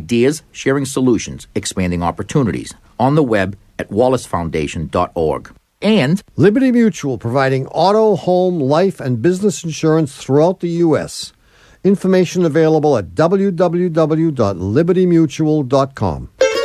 ideas, sharing solutions, expanding opportunities. On the web at wallacefoundation.org. And Liberty Mutual, providing auto, home, life, and business insurance throughout the U.S. Information available at www.libertymutual.com.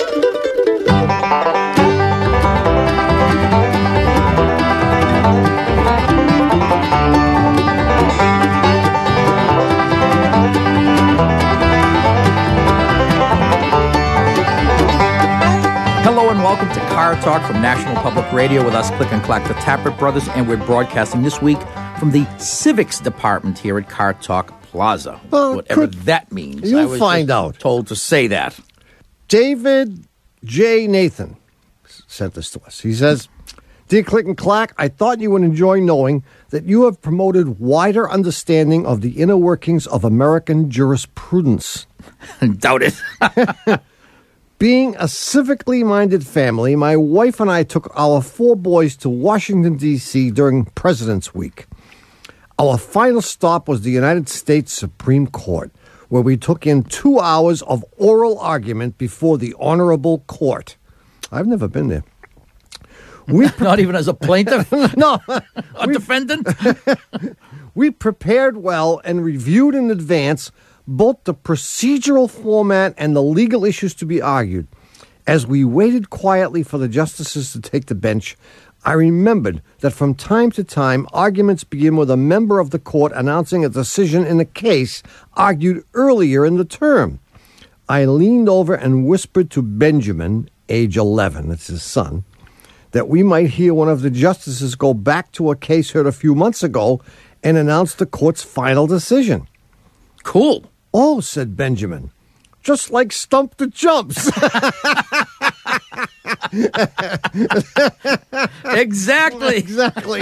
hello and welcome to Car Talk from National Public Radio with us, Click and Clack, the Tappert Brothers, and we're broadcasting this week from the Civics Department here at Car Talk Plaza. Well, whatever that means. You'll I was find just out. Told to say that. David J. Nathan sent this to us. He says, Dear Click and Clack, I thought you would enjoy knowing that you have promoted wider understanding of the inner workings of American jurisprudence. Doubt it. Being a civically minded family, my wife and I took our 4 boys to Washington, D.C. during President's Week. Our final stop was the United States Supreme Court, where we took in 2 hours of oral argument before the Honorable Court. I've never been there. Not even as a plaintiff? No. A defendant? We prepared well and reviewed in advance both the procedural format and the legal issues to be argued. As we waited quietly for the justices to take the bench, I remembered that from time to time, arguments begin with a member of the court announcing a decision in a case argued earlier in the term. I leaned over and whispered to Benjamin, age 11, that's his son, that we might hear one of the justices go back to a case heard a few months ago and announce the court's final decision. Cool. Oh, said Benjamin, just like Stump the Jumps. Exactly. Exactly.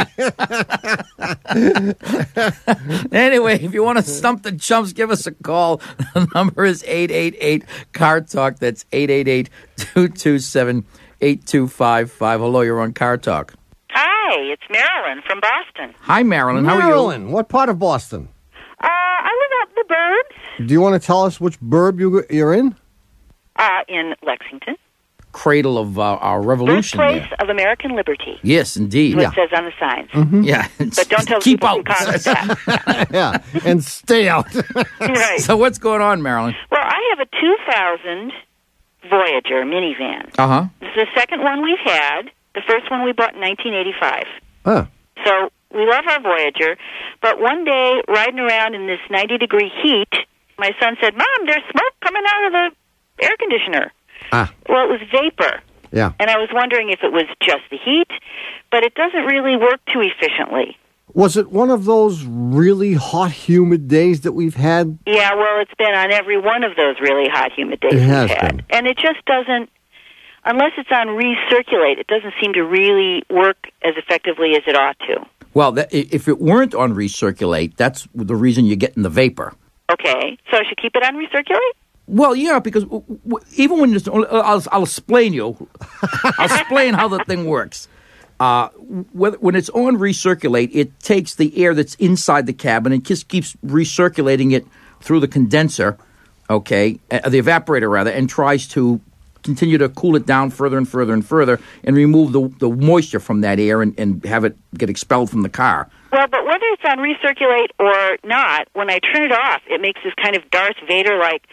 Anyway, if you want to stump the chumps, give us a call. The number is 888-CAR-TALK. That's 888-227-8255. Hello, you're on Car Talk. Hi, it's Marilyn from Boston. Hi, Marilyn. How are you? Marilyn, what part of Boston? I live out in the burbs. Do you want to tell us which burb you're in? In Lexington. Cradle of our revolution. Birthplace there. of American liberty. Yes, indeed. That's what it says on the signs. Mm-hmm. Yeah. But don't tell Keep people out. from Congress that. Yeah, and stay out. Right. So what's going on, Marilyn? Well, I have a 2000 Voyager minivan. Uh-huh. This is the second one we've had. The first one we bought in 1985. Huh. So we love our Voyager, but one day, riding around in this 90-degree heat, my son said, Mom, there's smoke coming out of the air conditioner. Ah. Well, it was vapor. Yeah. And I was wondering if it was just the heat, but it doesn't really work too efficiently. Was it one of those really hot, humid days that we've had? Yeah, well, it's been on every one of those really hot, humid days It has we've had. been. And it just doesn't, unless it's on recirculate, it doesn't seem to really work as effectively as it ought to. Well, if it weren't on recirculate, that's the reason you're getting the vapor. Okay, so I should keep it on recirculate? Well, yeah, because even when it's, I'll explain you. I'll explain how the thing works. When it's on recirculate, it takes the air that's inside the cabin and just keeps recirculating it through the condenser, okay, the evaporator rather, and tries to continue to cool it down further and further and further and remove the moisture from that air and have it get expelled from the car. Well, but whether it's on recirculate or not, when I turn it off, it makes this kind of Darth Vader-like...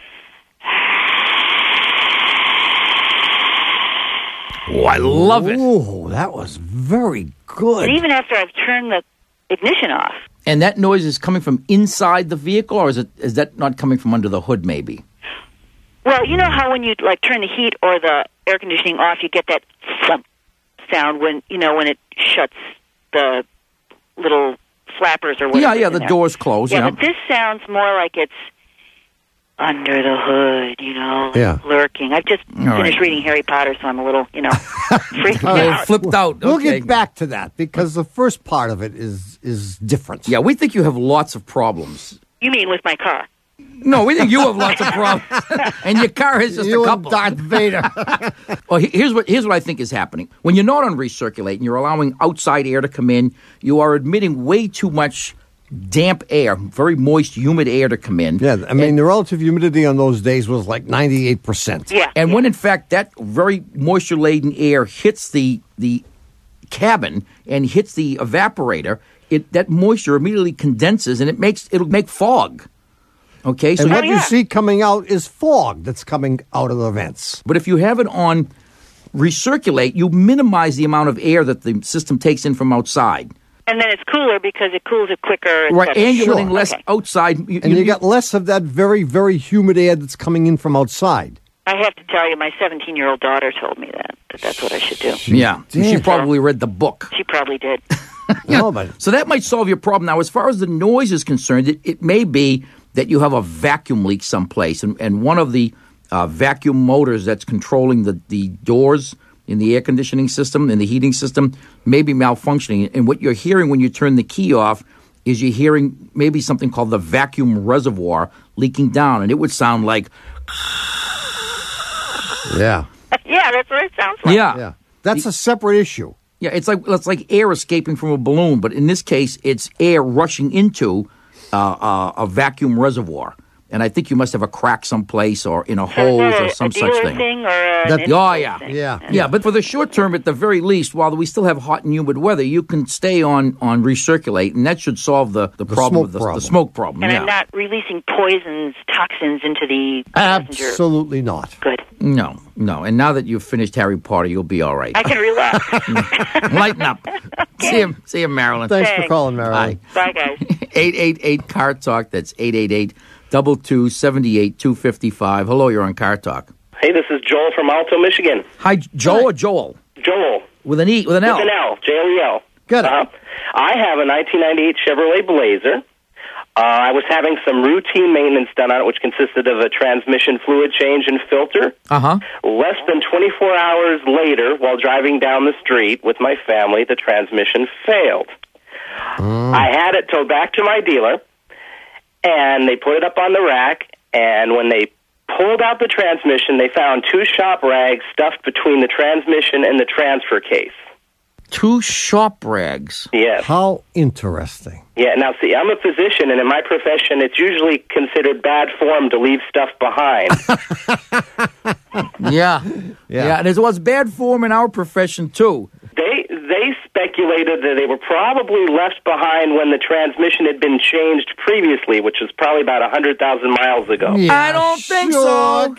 Oh, I love it. Oh, that was very good. And even after I've turned the ignition off. And that noise is coming from inside the vehicle, or is that not coming from under the hood, maybe? Well, you know how when you turn the heat or the air conditioning off, you get that thump sound when it shuts the little flappers or whatever. Yeah, the doors close. Yeah, but this sounds more like it's under the hood, lurking. I've just finished reading Harry Potter, so I'm a little, freaked out. Flipped out. We'll Okay. get back to that because the first part of it is different. Yeah, we think you have lots of problems. You mean with my car? No, we think you have lots of problems, and your car has just You a and couple. Darth Vader. Well, here's what I think is happening. When you're not on recirculate and you're allowing outside air to come in, you are emitting way too much damp air, very moist, humid air to come in. Yeah, I mean, the relative humidity on those days was like 98%. Yeah. And when in fact that very moisture laden air hits the cabin and hits the evaporator, that moisture immediately condenses and it'll make fog. Okay, so And what yeah. you see coming out is fog that's coming out of the vents. but if you have it on recirculate, you minimize the amount of air that the system takes in from outside. And then it's cooler because it cools it quicker. et Right, cetera. and you're Sure. letting less Okay. outside. And you got less of that very, very humid air that's coming in from outside. I have to tell you, my 17-year-old daughter told me that's what I should do. Yeah, she did. probably read the book. She probably did. No, but So that might solve your problem. Now, as far as the noise is concerned, it may be that you have a vacuum leak someplace, and one of the vacuum motors that's controlling the doors in the air conditioning system, in the heating system, may be malfunctioning. And what you're hearing when you turn the key off is you're hearing maybe something called the vacuum reservoir leaking down, and it would sound like, yeah, Yeah, that's what it sounds like. yeah. That's a separate issue. Yeah, it's like air escaping from a balloon, but in this case, it's air rushing into a vacuum reservoir. And I think you must have a crack someplace or in a So is hose that or a some dealer such thing. or an That- install Oh, yeah. thing? Yeah. Yeah, but for the short term, at the very least, while we still have hot and humid weather, you can stay on recirculate, and that should solve the problem smoke with problem. the smoke problem. And yeah. I'm not releasing poisons, toxins into the passenger. Absolutely not. Good. No. And now that you've finished Harry Potter, you'll be all right. I can relax. Lighten up. See you, Marilyn. Thanks for Thanks. calling, Marilyn. Bye, guys. 888 Car Talk. That's 888-228-255. Hello, you're on Car Talk. Hey, this is Joel from Alto, Michigan. Hi, Joe or Joel? Joel. With an E, with an L. With an L. J-O-E-L. Get it. I have a 1998 Chevrolet Blazer. I was having some routine maintenance done on it, which consisted of a transmission fluid change and filter. Uh-huh. Less than 24 hours later, while driving down the street with my family, the transmission failed. I had it towed back to my dealer, and they put it up on the rack, and when they pulled out the transmission, they found 2 shop rags stuffed between the transmission and the transfer case. 2 shop rags. Yes. How interesting. Yeah, now see, I'm a physician, and in my profession, it's usually considered bad form to leave stuff behind. Yeah. Yeah. And it was bad form in our profession, too. They speculated that they were probably left behind when the transmission had been changed previously, which was probably about 100,000 miles ago. I don't think so.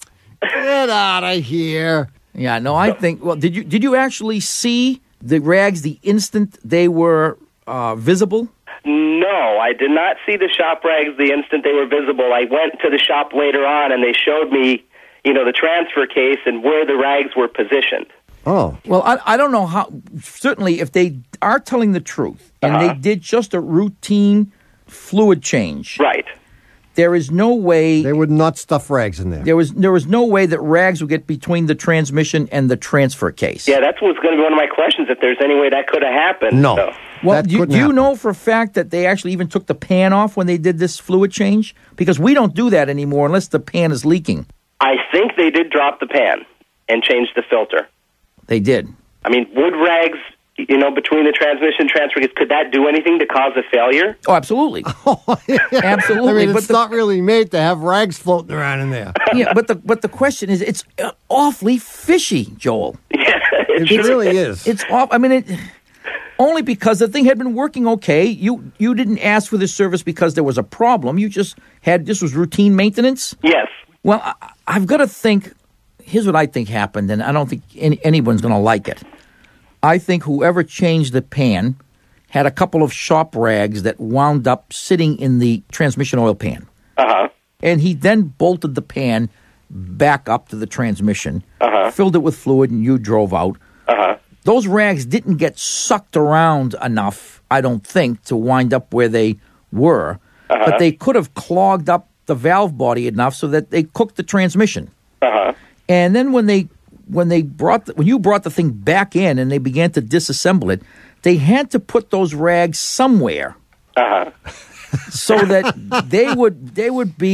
Get out of here. Yeah, no, I think, well, did you actually see the rags the instant they were visible? No, I did not see the shop rags the instant they were visible. I went to the shop later on, and they showed me, the transfer case and where the rags were positioned. Oh. Well, I don't know how. Certainly, if they are telling the truth and they did just a routine fluid change, Right. there is no way They would not stuff rags in there. there was no way that rags would get between the transmission and the transfer case. Yeah, that's what's going to be one of my questions, if there's any way that could have happened. No. So, Well, That do couldn't you happen. know for a fact that they actually even took the pan off when they did this fluid change? Because we don't do that anymore unless the pan is leaking. I think they did drop the pan and change the filter. They did. I mean, wood rags, between the transmission and transfer case, could that do anything to cause a failure? Oh, absolutely. Absolutely. I mean, but it's not really made to have rags floating around in there. yeah, but the question is, it's awfully fishy, Joel. Yeah, It really is. It's off. I mean, only because the thing had been working okay. You didn't ask for this service because there was a problem. You just had this was routine maintenance. Yes. Well, I've got to think. Here's what I think happened, and I don't think anyone's going to like it. I think whoever changed the pan had a couple of shop rags that wound up sitting in the transmission oil pan. Uh-huh. And he then bolted the pan back up to the transmission, filled it with fluid, and you drove out. Uh-huh. Those rags didn't get sucked around enough, I don't think, to wind up where they were. But they could have clogged up the valve body enough so that they cooked the transmission. Uh-huh. And then when you brought the thing back in and they began to disassemble it, they had to put those rags somewhere Uh-huh. so that they would be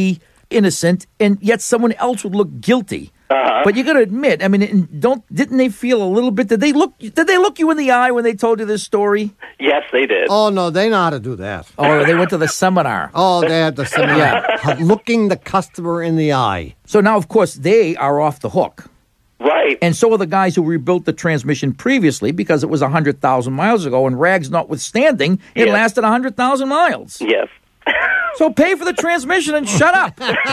innocent, and yet someone else would look guilty. But you got to admit, I mean, didn't they feel a little bit? Did they look you in the eye when they told you this story? Yes, they did. Oh, no, they know how to do that. Oh, they went to the seminar. Oh, they had the seminar. Looking the customer in the eye. So now, of course, they are off the hook. Right. And so are the guys who rebuilt the transmission previously because it was 100,000 miles ago, and rags notwithstanding, it Yes. lasted 100,000 miles. Yes. So pay for the transmission and shut up.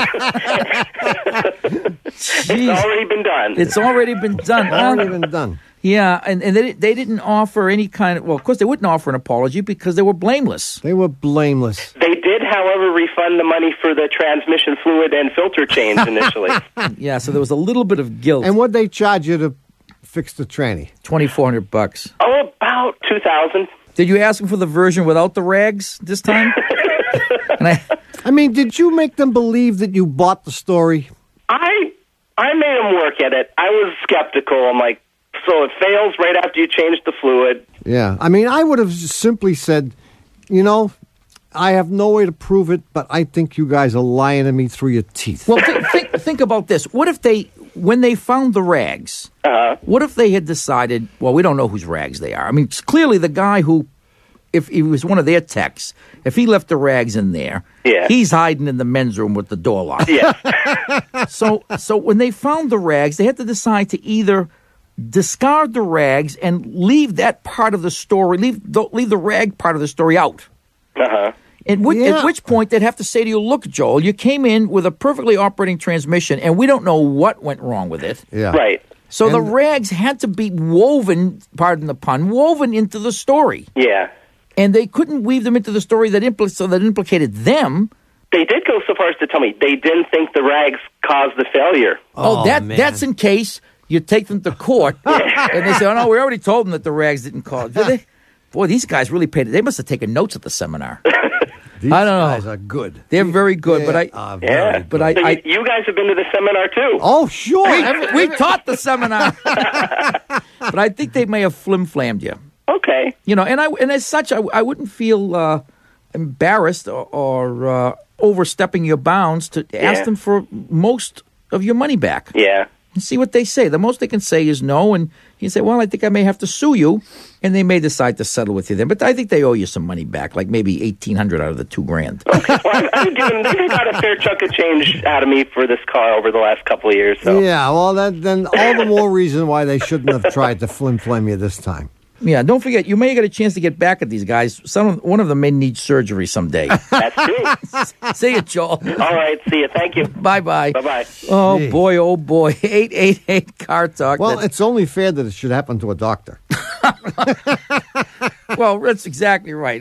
It's already been done. It's already been done. Already been done. Yeah, and they didn't offer any kind of, well, of course, they wouldn't offer an apology because they were blameless. They were blameless. They did, however, refund the money for the transmission fluid and filter change initially. Yeah, so there was a little bit of guilt. And what'd they charge you to fix the tranny? $2,400. Oh, about 2,000. Did you ask them for the version without the rags this time? And I mean, did you make them believe that you bought the story? I made them work at it. I was skeptical. I'm like, so it fails right after you change the fluid. Yeah. I mean, I would have just simply said, you know, I have no way to prove it, but I think you guys are lying to me through your teeth. well, think about this. What if when they found the rags, what if they had decided, well, we don't know whose rags they are. I mean, it's clearly the guy who, if he was one of their techs, if he left the rags in there, Yeah. he's hiding in the men's room with the door locked. Yes. So when they found the rags, they had to decide to either discard the rags and leave that part of the story, leave the rag part of the story out. Uh-huh. At which point they'd have to say to you, look, Joel, you came in with a perfectly operating transmission, and we don't know what went wrong with it. Yeah. Right. So the rags had to be woven, pardon the pun, woven into the story. Yeah. And they couldn't weave them into the story that implicated them. They did go so far as to tell me they didn't think the rags caused the failure. Man. That's in case you take them to court and they say, oh, no, we already told them that the rags didn't cause. Did they? Boy, these guys really paid it. They must have taken notes at the seminar. These I don't know. guys are good. They're very good, They but are Yeah. very good. but So I you guys have been to the seminar too. Oh, sure. we taught the seminar. But I think they may have flim-flammed you. Okay. You know, and as such, I wouldn't feel embarrassed or overstepping your bounds to ask them for most of your money back. Yeah. And see what they say. The most they can say is no, and you say, well, I think I may have to sue you, and they may decide to settle with you then. But I think they owe you some money back, like maybe $1,800 out of the $2,000. Well, they've got a fair chunk of change out of me for this car over the last couple of years. So. Yeah, well, then all the more reason why they shouldn't have tried to flim-flam you this time. Yeah, don't forget, you may get a chance to get back at these guys. One of them may need surgery someday. That's true. See you, Joel. All right. See you. Thank you. Bye-bye. Bye-bye. Oh, Gee. boy, oh, boy. 888-CAR TALK. Well, it's only fair that it should happen to a doctor. Well, that's exactly right.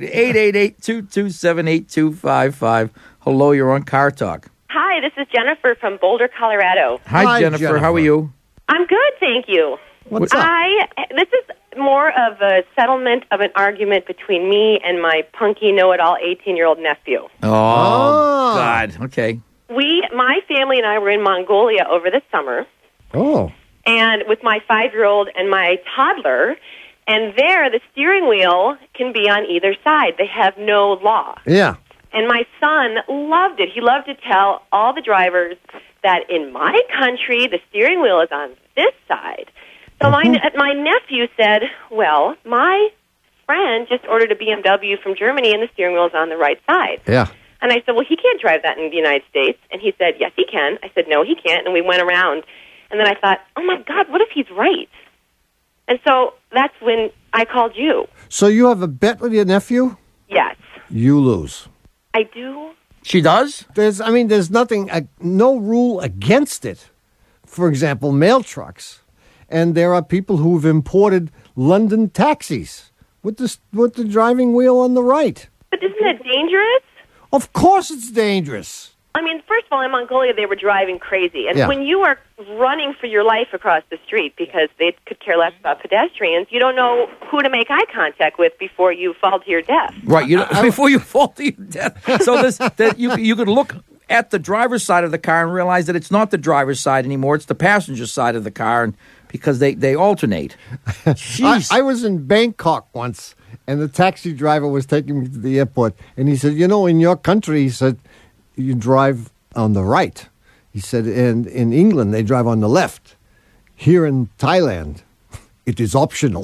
888-227-8255. Hello, you're on Car Talk. Hi, this is Jennifer from Boulder, Colorado. Hi, Jennifer. How are you? I'm good, thank you. What's up? This is more of a settlement of an argument between me and my punky know-it-all 18-year-old nephew. Oh, God. Okay. My family and I were in Mongolia over the summer, Oh. and with my 5-year-old and my toddler, and there the steering wheel can be on either side. They have no law. Yeah. And my son loved it. He loved to tell all the drivers that in my country, the steering wheel is on this side. So my nephew said, well, my friend just ordered a BMW from Germany, and the steering wheel is on the right side. Yeah. And I said, well, he can't drive that in the United States. And he said, yes, he can. I said, no, he can't. And we went around. And then I thought, oh, my God, what if he's right? And so that's when I called you. So you have a bet with your nephew? Yes, You lose. I do. She does? There's nothing, no rule against it. For example, mail trucks. And there are people who've imported London taxis with the driving wheel on the right. But isn't it dangerous? Of course it's dangerous. I mean, first of all, in Mongolia, they were driving crazy. And Yeah. when you are running for your life across the street because they could care less about pedestrians, you don't know who to make eye contact with before you fall to your death. Right. Before you fall to your death. So you could look at the driver's side of the car and realize that it's not the driver's side anymore. It's the passenger side of the car, and because they alternate. Jeez. I was in Bangkok once, and the taxi driver was taking me to the airport, and he said, in your country, he said, you drive on the right. He said in England they drive on the left. Here in Thailand, it is optional.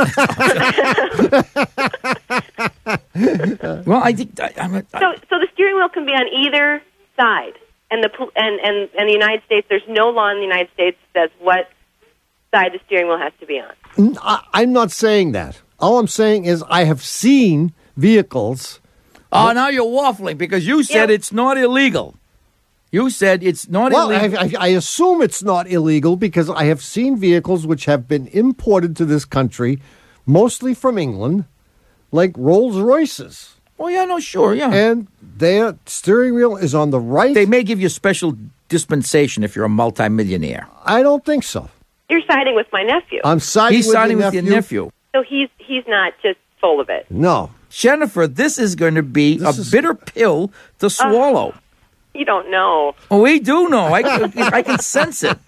Well, I think So the steering wheel can be on either side, and the United States. There's no law in the United States that says what side the steering wheel has to be on. I'm not saying that. All I'm saying is I have seen vehicles. Oh, now you're waffling because you said it's not illegal. You said it's not illegal. Well, I assume it's not illegal because I have seen vehicles which have been imported to this country, mostly from England, like Rolls Royces. Oh, yeah, no, sure, yeah. And their steering wheel is on the right. They may give you a special dispensation if you're a multimillionaire. I don't think so. You're siding with my nephew. I'm siding He's with siding your with your nephew. So he's not just full of it. No. Jennifer, this is going to be a bitter pill to swallow. You don't know. Oh, we do know. I can sense it.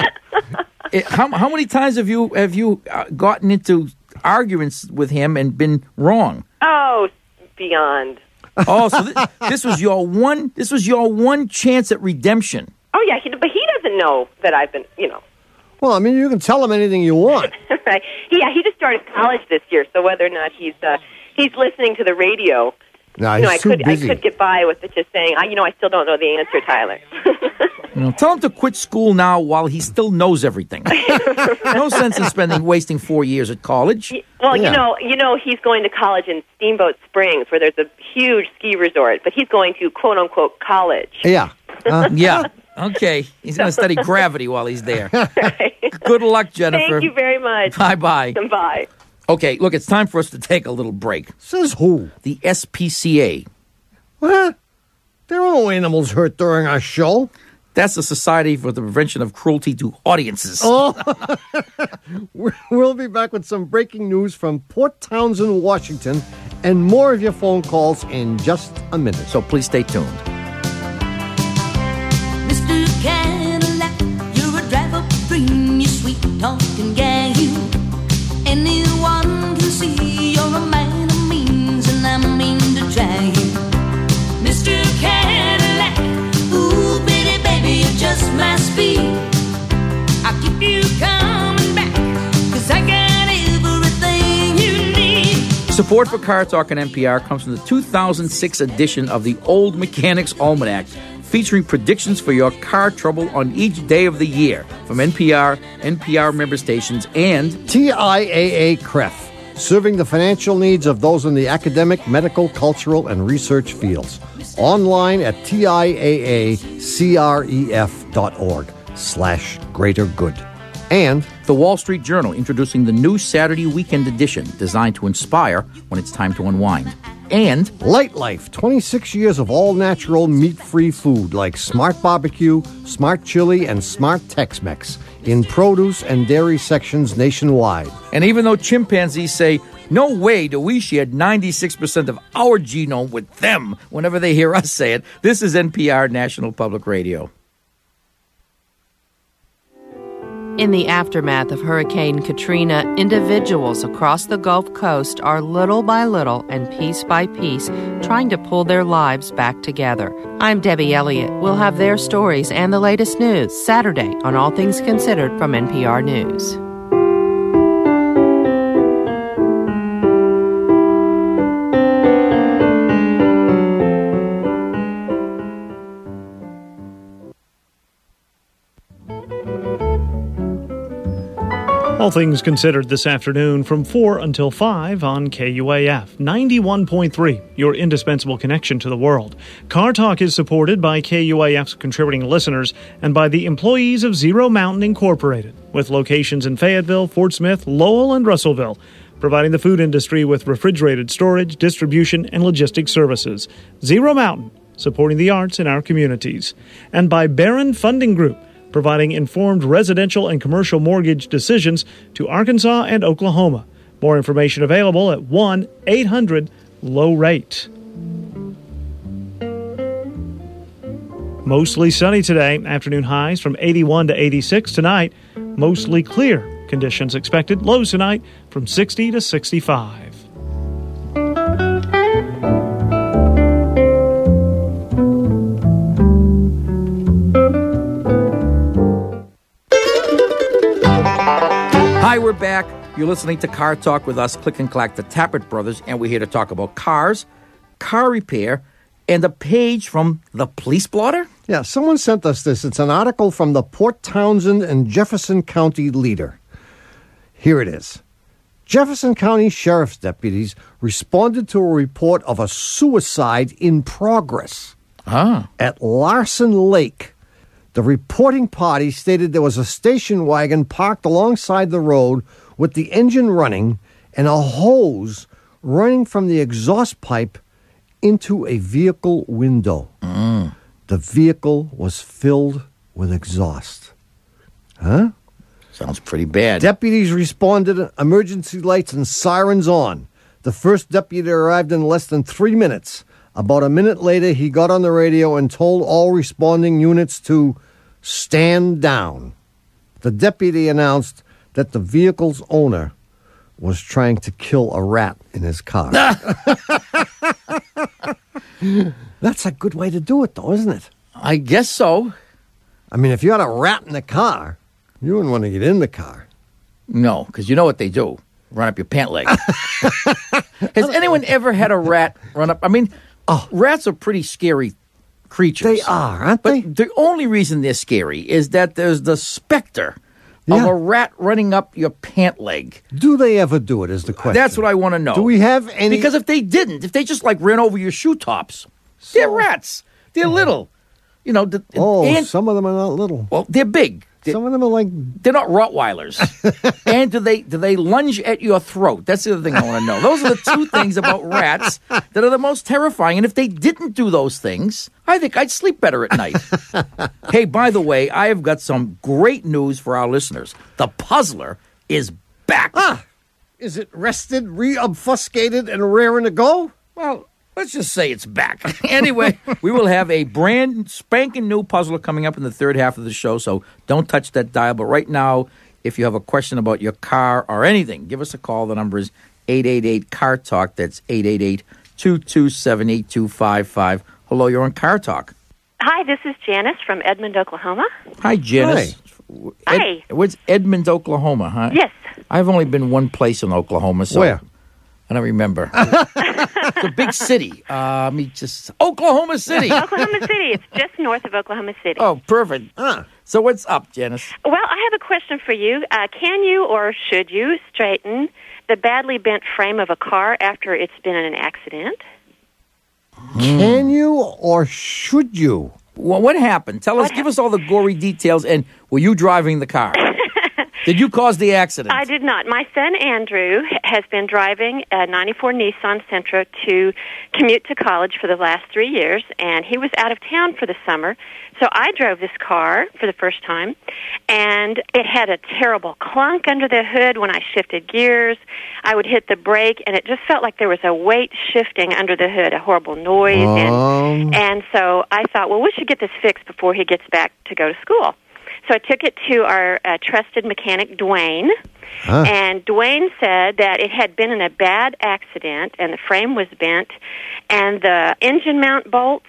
How many times have you gotten into arguments with him and been wrong? Oh, beyond. Oh, so this was your one chance at redemption. Oh yeah, but he doesn't know that I've been. Well, I mean, you can tell him anything you want. Right? Yeah, he just started college this year, so whether or not he's listening to the radio. No, he's too busy. I could get by with it just saying, I still don't know the answer, Tyler. Tell him to quit school now while he still knows everything. No sense in wasting 4 years at college. Well, yeah. He's going to college in Steamboat Springs, where there's a huge ski resort, but he's going to quote unquote college. Yeah. Yeah. Okay. He's going to study gravity while he's there. Right. Good luck, Jennifer. Thank you very much. Bye-bye. Bye. Okay, look, it's time for us to take a little break. Says who? The SPCA. What? There are no animals hurt during our show. That's the Society for the Prevention of Cruelty to Audiences. Oh. We'll be back with some breaking news from Port Townsend, Washington, and more of your phone calls in just a minute. So please stay tuned. Mr. Cadillac, you're a driver, bring your sweet talking gang. Anyone can see you're a man of means, and I mean to try you. Mr. Cadillac, ooh, bitty baby, you're just my speed. I'll keep you coming back, 'cause I got everything you need. Support for Car Talk on NPR comes from the 2006 edition of the Old Mechanic's Almanac, featuring predictions for your car trouble on each day of the year from NPR, NPR member stations, and TIAA CREF, serving the financial needs of those in the academic, medical, cultural, and research fields. Online at TIAACREF.org/greater-good. And The Wall Street Journal, introducing the new Saturday weekend edition designed to inspire when it's time to unwind. And Light Life, 26 years of all-natural, meat-free food like Smart Barbecue, Smart Chili, and Smart Tex-Mex in produce and dairy sections nationwide. And even though chimpanzees say, no way do we share 96% of our genome with them whenever they hear us say it, this is NPR National Public Radio. In the aftermath of Hurricane Katrina, individuals across the Gulf Coast are little by little and piece by piece trying to pull their lives back together. I'm Debbie Elliott. We'll have their stories and the latest news Saturday on All Things Considered from NPR News. All Things Considered this afternoon from 4 until 5 on KUAF 91.3, your indispensable connection to the world. Car Talk is supported by KUAF's contributing listeners and by the employees of Zero Mountain Incorporated, with locations in Fayetteville, Fort Smith, Lowell, and Russellville, providing the food industry with refrigerated storage, distribution, and logistics services. Zero Mountain, supporting the arts in our communities. And by Barron Funding Group, providing informed residential and commercial mortgage decisions to Arkansas and Oklahoma. More information available at 1-800-LOW-RATE. Mostly sunny today. Afternoon highs from 81 to 86 tonight. Mostly clear conditions expected. Lows tonight from 60 to 65. Hi, we're back. You're listening to Car Talk with us, Click and Clack, the Tappert Brothers, and we're here to talk about cars, car repair, and a page from the Police Blotter. Yeah, someone sent us this. It's an article from the Port Townsend and Jefferson County Leader. Here it is. Jefferson County Sheriff's deputies responded to a report of a suicide in progress at Larson Lake. The reporting party stated there was a station wagon parked alongside the road with the engine running and a hose running from the exhaust pipe into a vehicle window. The vehicle was filled with exhaust. Huh? Sounds pretty bad. Deputies responded, emergency lights and sirens on. The first deputy arrived in less than 3 minutes. About a minute later, he got on the radio and told all responding units to stand down. The deputy announced that the vehicle's owner was trying to kill a rat in his car. That's a good way to do it, though, isn't it? I guess so. I mean, if you had a rat in the car, you wouldn't want to get in the car. No, because you know what they do. Run up your pant leg. Has anyone ever had a rat run up? I mean, rats are pretty scary creatures. They are, aren't they? But the only reason they're scary is that there's the specter of a rat running up your pant leg. Do they ever do it is the question. That's what I want to know. Do we have any... Because if they didn't, if they just like ran over your shoe tops, they're rats. They're little. You know, some of them are not little. Well, they're big. Some of them are like... They're not Rottweilers. And do they lunge at your throat? That's the other thing I want to know. Those are the two things about rats that are the most terrifying. And if they didn't do those things, I think I'd sleep better at night. Hey, by the way, I have got some great news for our listeners. The Puzzler is back. Is it rested, re-obfuscated, and raring to go? Well, let's just say it's back. Anyway, we will have a brand spanking new puzzler coming up in the third half of the show, so don't touch that dial. But right now, if you have a question about your car or anything, give us a call. The number is 888-CAR-TALK. That's 888-227-8255. Hello, you're on Car Talk. Hi, this is Janice from Edmond, Oklahoma. Hi, Janice. Hi. Where's Edmond, Oklahoma, huh? Yes. I've only been one place in Oklahoma, so... Where? I don't remember. It's a big city. Oklahoma City. Oklahoma City. It's just north of Oklahoma City. Oh, perfect. So what's up, Janice? Well, I have a question for you. Can you or should you straighten the badly bent frame of a car after it's been in an accident? Can you or should you? Well, what happened? Give us all the gory details, and were you driving the car? Did you cause the accident? I did not. My son, Andrew, has been driving a 94 Nissan Sentra to commute to college for the last 3 years, and he was out of town for the summer. So I drove this car for the first time, and it had a terrible clunk under the hood when I shifted gears. I would hit the brake, and it just felt like there was a weight shifting under the hood, a horrible noise. And so I thought, well, we should get this fixed before he gets back to go to school. So I took it to our trusted mechanic, Dwayne, and Dwayne said that it had been in a bad accident, and the frame was bent, and the engine mount bolts,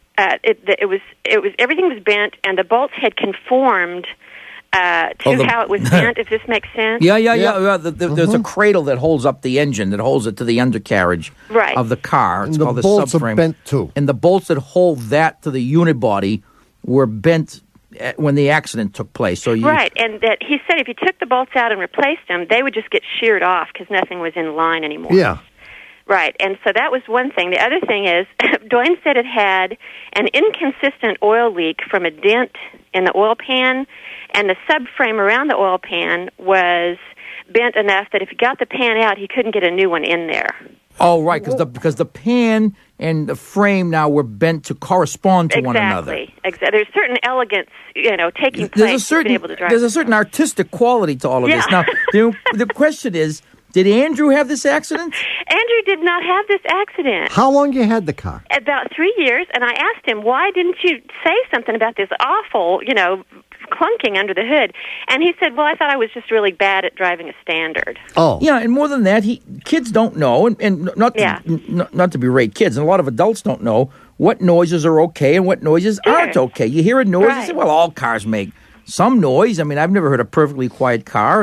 everything was bent, and the bolts had conformed how it was bent, if this makes sense. Yeah. There's a cradle that holds up the engine, that holds it to the undercarriage of the car. It's called the subframe. Are bent too. And the bolts that hold that to the unibody were bent when the accident took place. Right, and that he said if you took the bolts out and replaced them, they would just get sheared off because nothing was in line anymore. Yeah. Right, and so that was one thing. The other thing is, Dwayne said it had an inconsistent oil leak from a dent in the oil pan, and the subframe around the oil pan was bent enough that if he got the pan out, he couldn't get a new one in there. Oh, right, because the pan and the frame now were bent to correspond to one another. Exactly. There's certain elegance, taking place. There's a certain artistic quality to all of this. Now, the question is, did Andrew have this accident? Andrew did not have this accident. How long you had the car? About 3 years, and I asked him, why didn't you say something about this awful, clunking under the hood? And he said, well, I thought I was just really bad at driving a standard. Oh. Yeah, and more than that, kids don't know, and not to berate kids, and a lot of adults don't know what noises are okay and what noises aren't okay. You hear a noise, you say, well, all cars make some noise. I mean, I've never heard a perfectly quiet car, and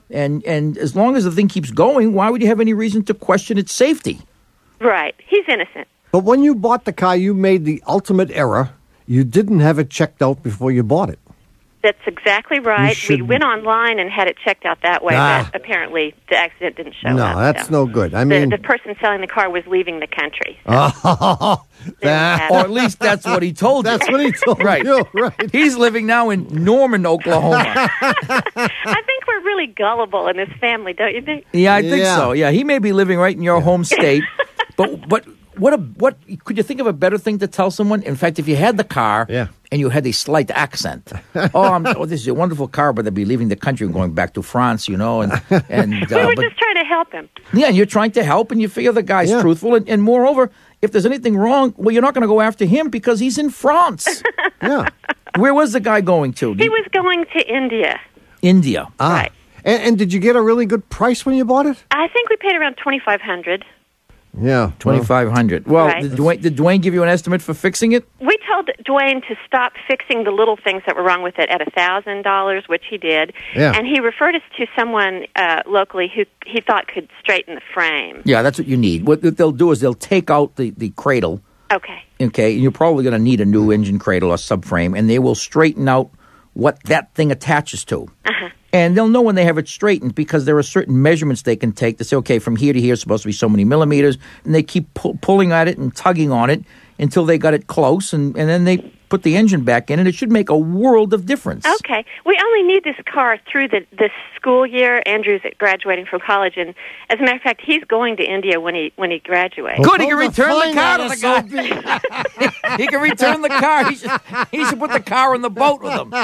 And as long as the thing keeps going, why would you have any reason to question its safety? Right. He's innocent. But when you bought the car, you made the ultimate error. You didn't have it checked out before you bought it. That's exactly right. should- We went online and had it checked out that way, Ah. but apparently the accident didn't show No, up. that's so. no good. I mean, The person selling the car was leaving the country. So oh, there you that- have Or it. at least that's what he told you. that's what he told Right. you, right? He's living now in Norman, Oklahoma. I think we're really gullible in this family, don't you think? Yeah, I think Yeah. so. Yeah, he may be living right in your home state, but what could you think of a better thing to tell someone? In fact, if you had the car Yeah. and you had a slight accent, this is a wonderful car, but they'll be leaving the country and going back to France, and We were but, just trying to help him. yeah, and you're trying to help, and you figure the guy's Yeah. truthful, and moreover, if there's anything wrong, well, you're not going to go after him because he's in France. Yeah. Where was the guy going to? He was going to India. India. Ah. Right. And did you get a really good price when you bought it? I think we paid around $2,500. Yeah. 2,500. Well, Right. did Dwayne give you an estimate for fixing it? We told Dwayne to stop fixing the little things that were wrong with it at $1,000, which he did. Yeah. And he referred us to someone locally who he thought could straighten the frame. Yeah, that's what you need. What they'll do is they'll take out the cradle, Okay. okay, and you're probably going to need a new engine cradle or subframe, and they will straighten out what that thing attaches to. Uh-huh. And they'll know when they have it straightened because there are certain measurements they can take to say, okay, from here to here is supposed to be so many millimeters, and they keep pulling at it and tugging on it until they got it close, and then they put the engine back in, and it should make a world of difference. Okay. We only need this car through this school year. Andrew's graduating from college, and as a matter of fact, he's going to India when he graduates. Good, he can Well, return the fine, car to that the guy. He can return the car. He should put the car in the boat with him.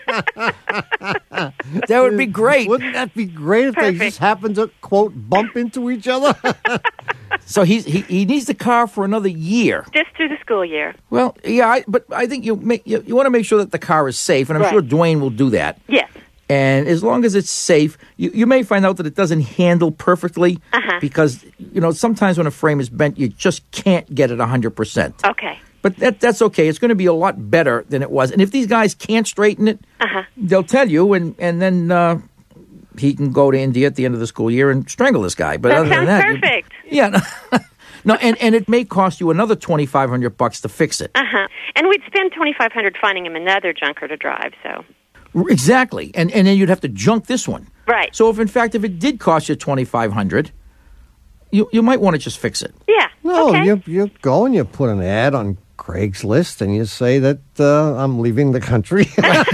That would be great. Wouldn't that be great if they Perfect. just happened to, quote, bump into each other? So he needs the car for another year. Just through the school year. Well, yeah, but I think you want to make sure that the car is safe, and I'm Right. sure Dwayne will do that. Yes. And as long as it's safe, you may find out that it doesn't handle perfectly because sometimes when a frame is bent, you just can't get it 100%. Okay. But that's okay. It's going to be a lot better than it was. And if these guys can't straighten it, they'll tell you, and then he can go to India at the end of the school year and strangle this guy. But That other than sounds that, perfect. Yeah. No, and it may cost you another $2,500 to fix it. And we'd spend $2,500 finding him another junker to drive, so. Exactly. And then you'd have to junk this one. Right. So if it did cost you $2,500, you might want to just fix it. Yeah. No, okay. you go and you put an ad on Craigslist and you say that I'm leaving the country.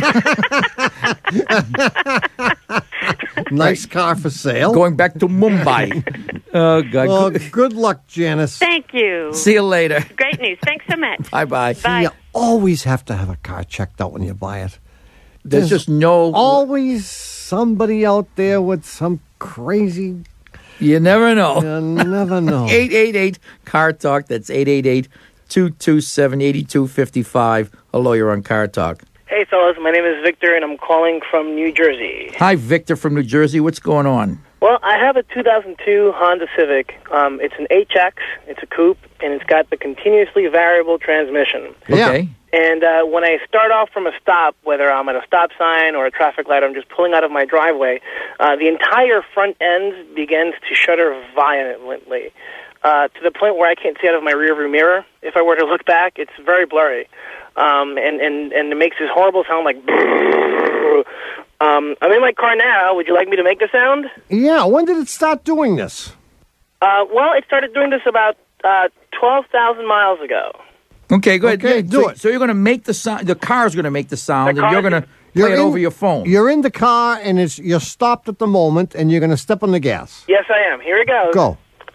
Nice car for sale. Going back to Mumbai. Oh, God. Oh, good luck, Janice. Thank you. See you later. Great news. Thanks so much. Bye-bye. Bye. You always have to have a car checked out when you buy it. There's just no... Always somebody out there with some crazy... You never know. You never know. 888 Car Talk. That's 888-227-8255. Hello, you're on Car Talk. Hey, fellas, my name is Victor, and I'm calling from New Jersey. Hi, Victor from New Jersey. What's going on? Well, I have a 2002 Honda Civic. It's an HX, it's a coupe, and it's got the continuously variable transmission. Yeah. Okay. And when I start off from a stop, whether I'm at a stop sign or a traffic light, I'm just pulling out of my driveway, the entire front end begins to shudder violently, to the point where I can't see out of my rearview mirror. If I were to look back, it's very blurry. And it makes this horrible sound like... I'm in my car now. Would you like me to make the sound? Yeah, when did it start doing this? Well, it started doing this about 12,000 miles ago. Okay, go ahead. Okay, Yeah, do it. So you're going to make the sound. The car's going to make the sound, The and you're car- going to play it over your phone. You're in the car, and you're stopped at the moment, and you're going to step on the gas. Yes, I am. Here it goes. Go.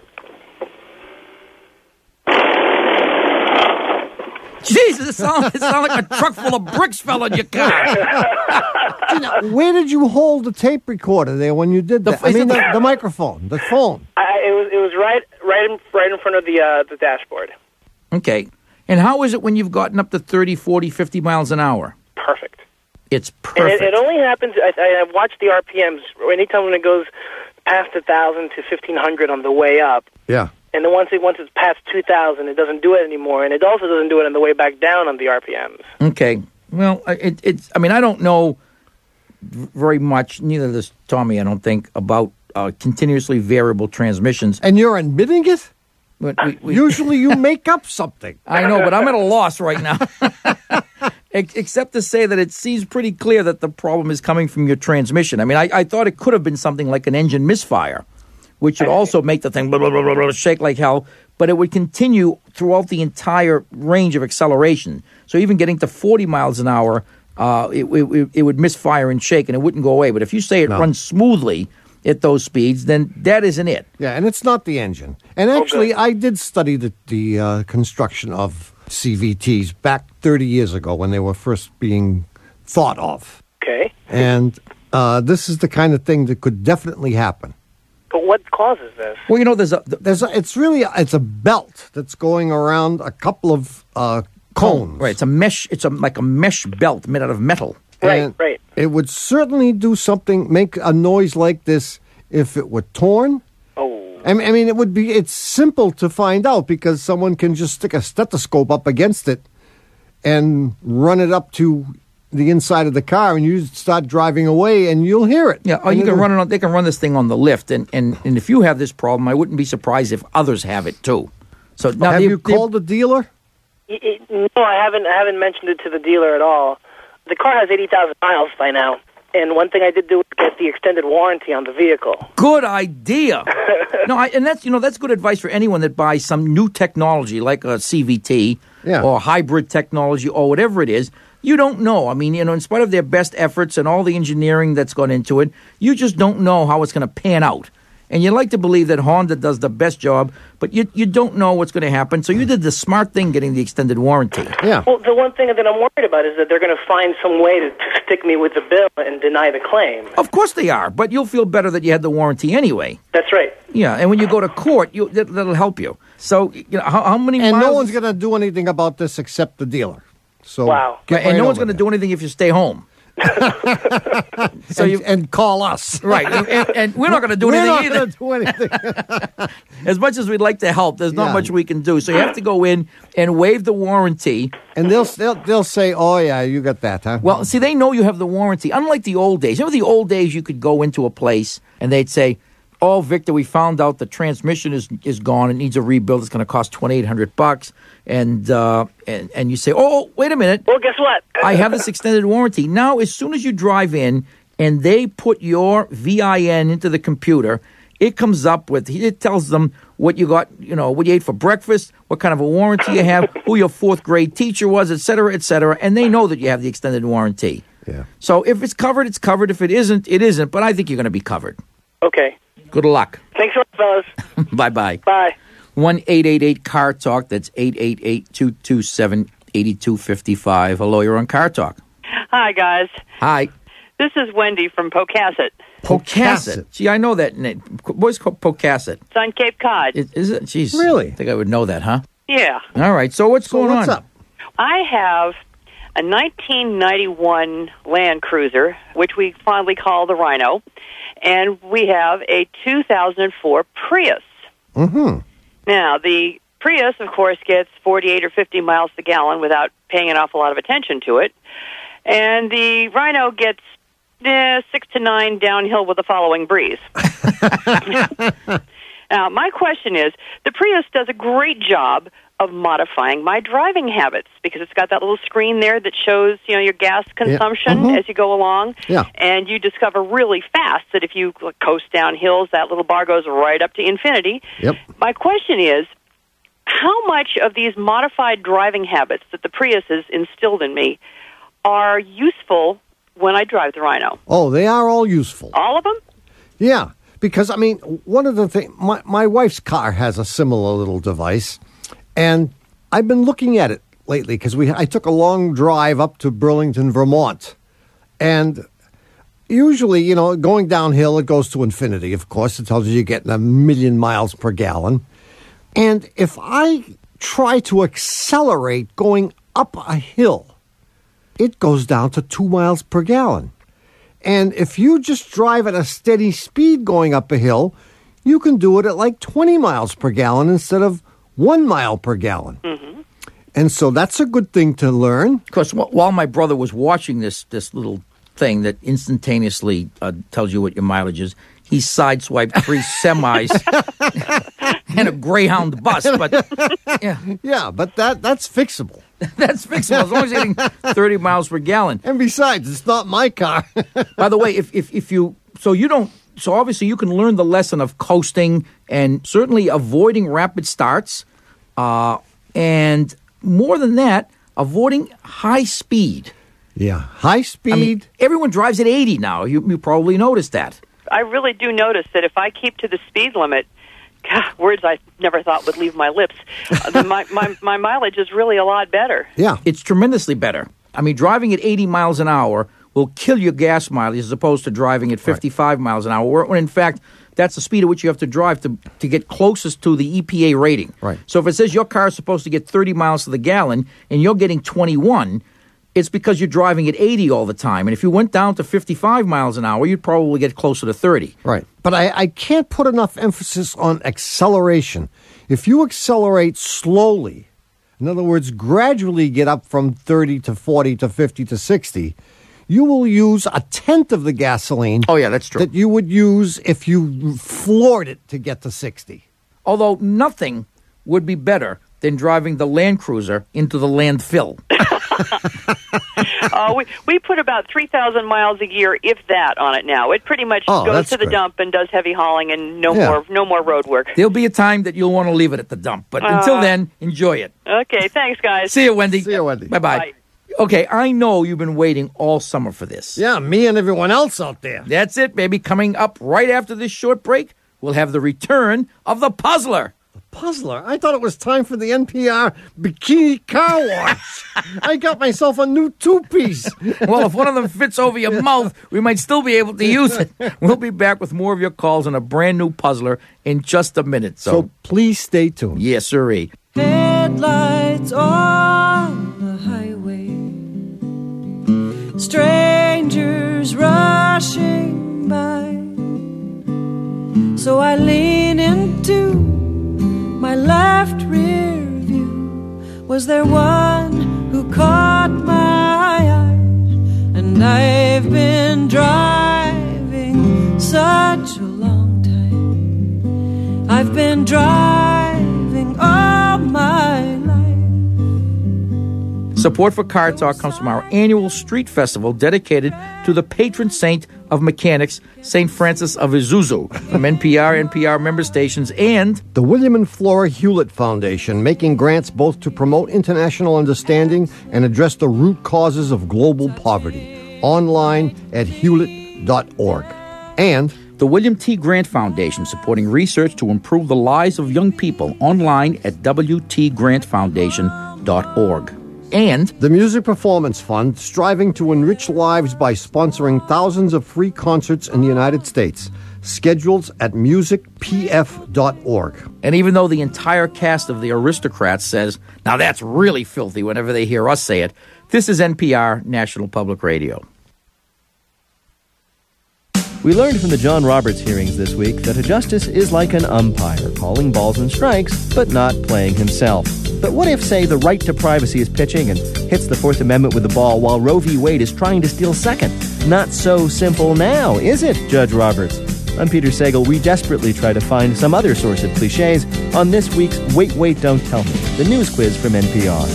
Jesus, it sounds like a truck full of bricks fell on your car. Where did you hold the tape recorder there when you did that? I is it mean, the- the microphone, the phone. It was right in front of the dashboard. Okay. And how is it when you've gotten up to 30, 40, 50 miles an hour? Perfect. It's And perfect. it only happens. I watched the RPMs anytime when it goes past 1,000 to 1,500 on the way up. Yeah. And then once it's past 2,000, it doesn't do it anymore, and it also doesn't do it on the way back down on the RPMs. Okay. Well, it's. I mean, I don't know very much, neither does Tommy, I don't think, about continuously variable transmissions. And you're admitting it? But Usually you make up something. I know, but I'm at a loss right now. Except to say that it seems pretty clear that the problem is coming from your transmission. I mean, I thought it could have been something like an engine misfire, which would also make the thing blah, blah, blah, blah, blah, shake like hell, but it would continue throughout the entire range of acceleration. So even getting to 40 miles an hour, it would misfire and shake, and it wouldn't go away. But if you say it runs smoothly at those speeds, then that isn't it. Yeah, and it's not the engine. And actually, I did study the construction of CVTs back 30 years ago when they were first being thought of. Okay. And this is the kind of thing that could definitely happen. But what causes this? Well, you know, it's a belt that's going around a couple of cones. Right, it's a mesh. It's like a mesh belt made out of metal. And Right. It would certainly do something, make a noise like this if it were torn. Oh. I mean, it's simple to find out because someone can just stick a stethoscope up against it and run it up to the inside of the car, and you start driving away, and you'll hear it. Yeah, you can run it on. They can run this thing on the lift, and if you have this problem, I wouldn't be surprised if others have it too. So now, have you called the dealer? No, I haven't mentioned it to the dealer at all. The car has 80,000 miles by now, and one thing I did do was get the extended warranty on the vehicle. Good idea. That's good advice for anyone that buys some new technology like a CVT or hybrid technology or whatever it is. You don't know. I mean, in spite of their best efforts and all the engineering that's gone into it, you just don't know how it's going to pan out. And you like to believe that Honda does the best job, but you don't know what's going to happen. So you did the smart thing getting the extended warranty. Yeah. Well, the one thing that I'm worried about is that they're going to find some way to stick me with the bill and deny the claim. Of course they are, but you'll feel better that you had the warranty anyway. That's right. Yeah, and when you go to court, that'll help you. So, how many miles... And no one's going to do anything about this except the dealer. So wow. And no one's going to do anything if you stay home. And call us. Right. And we're not going to do anything either. We're not going to do anything. As much as we'd like to help, there's not much we can do. So you have to go in and waive the warranty. And they'll say, oh, yeah, you got that, huh? Well, see, they know you have the warranty. Unlike the old days. Remember the old days you could go into a place and they'd say, oh, Victor, we found out the transmission is gone. It needs a rebuild. It's going to cost $2,800. And you say, oh, wait a minute. Well, guess what? I have this extended warranty. Now, as soon as you drive in and they put your VIN into the computer, it comes up with, it tells them what you got, what you ate for breakfast, what kind of a warranty you have, who your fourth grade teacher was, et cetera, and they know that you have the extended warranty. Yeah. So if it's covered, it's covered. If it isn't, it isn't. But I think you're going to be covered. Okay. Good luck. Thanks a lot, fellas. Bye-bye. Bye. 1-888-CAR-TALK. That's 888-227-8255. Hello, you're on Car Talk. Hi, guys. Hi. This is Wendy from Pocasset. Pocasset. Gee, I know that name. What's called Pocasset? It's on Cape Cod. Is it? Jeez. Really? I think I would know that, huh? Yeah. All right. So what's going what's on? up? I have a 1991 Land Cruiser, which we fondly call the Rhino, and we have a 2004 Prius. Mm-hmm. Now, the Prius, of course, gets 48 or 50 miles per gallon without paying an awful lot of attention to it. And the Rhino gets 6 to 9 downhill with the following breeze. Now, my question is, the Prius does a great job of modifying my driving habits because it's got that little screen there that shows, your gas consumption as you go along. Yeah. And you discover really fast that if you coast down hills, that little bar goes right up to infinity. Yep. My question is, how much of these modified driving habits that the Prius has instilled in me are useful when I drive the Rhino? Oh, they are all useful. All of them? Yeah, because, one of the things, my wife's car has a similar little device, and I've been looking at it lately because I took a long drive up to Burlington, Vermont, and usually, going downhill, it goes to infinity, of course. It tells you you're getting 1,000,000 miles per gallon. And if I try to accelerate going up a hill, it goes down to 2 miles per gallon. And if you just drive at a steady speed going up a hill, you can do it at like 20 miles per gallon instead of 1 mile per gallon. Mm-hmm. And so that's a good thing to learn. Of course, while my brother was watching this little thing that instantaneously tells you what your mileage is. He sideswiped 3 semis and a Greyhound bus. But Yeah, but that's fixable. that's fixable as long as you're getting 30 miles per gallon. And besides, it's not my car. By the way, if you so obviously you can learn the lesson of coasting and certainly avoiding rapid starts, and more than that, avoiding high speed. Yeah, high speed. I mean, everyone drives at 80 now. You probably noticed that. I really do notice that if I keep to the speed limit, words I never thought would leave my lips, my mileage is really a lot better. Yeah. It's tremendously better. I mean, driving at 80 miles an hour will kill your gas mileage as opposed to driving at 55 miles an hour, when in fact, that's the speed at which you have to drive to get closest to the EPA rating. Right. So if it says your car is supposed to get 30 miles to the gallon and you're getting 21, it's because you're driving at 80 all the time. And if you went down to 55 miles an hour, you'd probably get closer to 30. Right. But I can't put enough emphasis on acceleration. If you accelerate slowly, in other words, gradually get up from 30 to 40 to 50 to 60, you will use a tenth of the gasoline. Oh, yeah, that's true. That you would use if you floored it to get to 60. Although nothing would be better than driving the Land Cruiser into the landfill. We put about 3,000 miles a year, if that, on it now. It pretty much goes to the dump and does heavy hauling and no more road work. There'll be a time that you'll want to leave it at the dump, but until then, enjoy it. Okay, thanks, guys. See you, Wendy. See you, Wendy. Bye-bye. Bye. Okay, I know you've been waiting all summer for this. Yeah, me and everyone else out there. That's it, baby. Coming up right after this short break, we'll have the return of the Puzzler. Puzzler? I thought it was time for the NPR bikini car wash. I got myself a new two-piece. Well, if one of them fits over your mouth, we might still be able to use it. We'll be back with more of your calls on a brand new Puzzler in just a minute. So please stay tuned. Yes, sirree. Headlights on the highway, strangers rushing by. So I lean into my left rear view. Was there one who caught my eye? And I've been driving such a long time. I've been driving all my life. Support for Car Talk comes from our annual street festival dedicated to the patron saint of mechanics, St. Francis of Isuzu, from NPR member stations, and the William and Flora Hewlett Foundation, making grants both to promote international understanding and address the root causes of global poverty. Online at hewlett.org. And the William T. Grant Foundation, supporting research to improve the lives of young people, online at wtgrantfoundation.org. And the Music Performance Fund, striving to enrich lives by sponsoring thousands of free concerts in the United States. Schedules at musicpf.org. And even though the entire cast of The Aristocrats says, now that's really filthy whenever they hear us say it, this is NPR, National Public Radio. We learned from the John Roberts hearings this week that a justice is like an umpire, calling balls and strikes, but not playing himself. But what if, say, the right to privacy is pitching and hits the Fourth Amendment with the ball while Roe v. Wade is trying to steal second? Not so simple now, is it, Judge Roberts? I'm Peter Sagal. We desperately try to find some other source of cliches on this week's Wait, Wait, Don't Tell Me, the news quiz from NPR.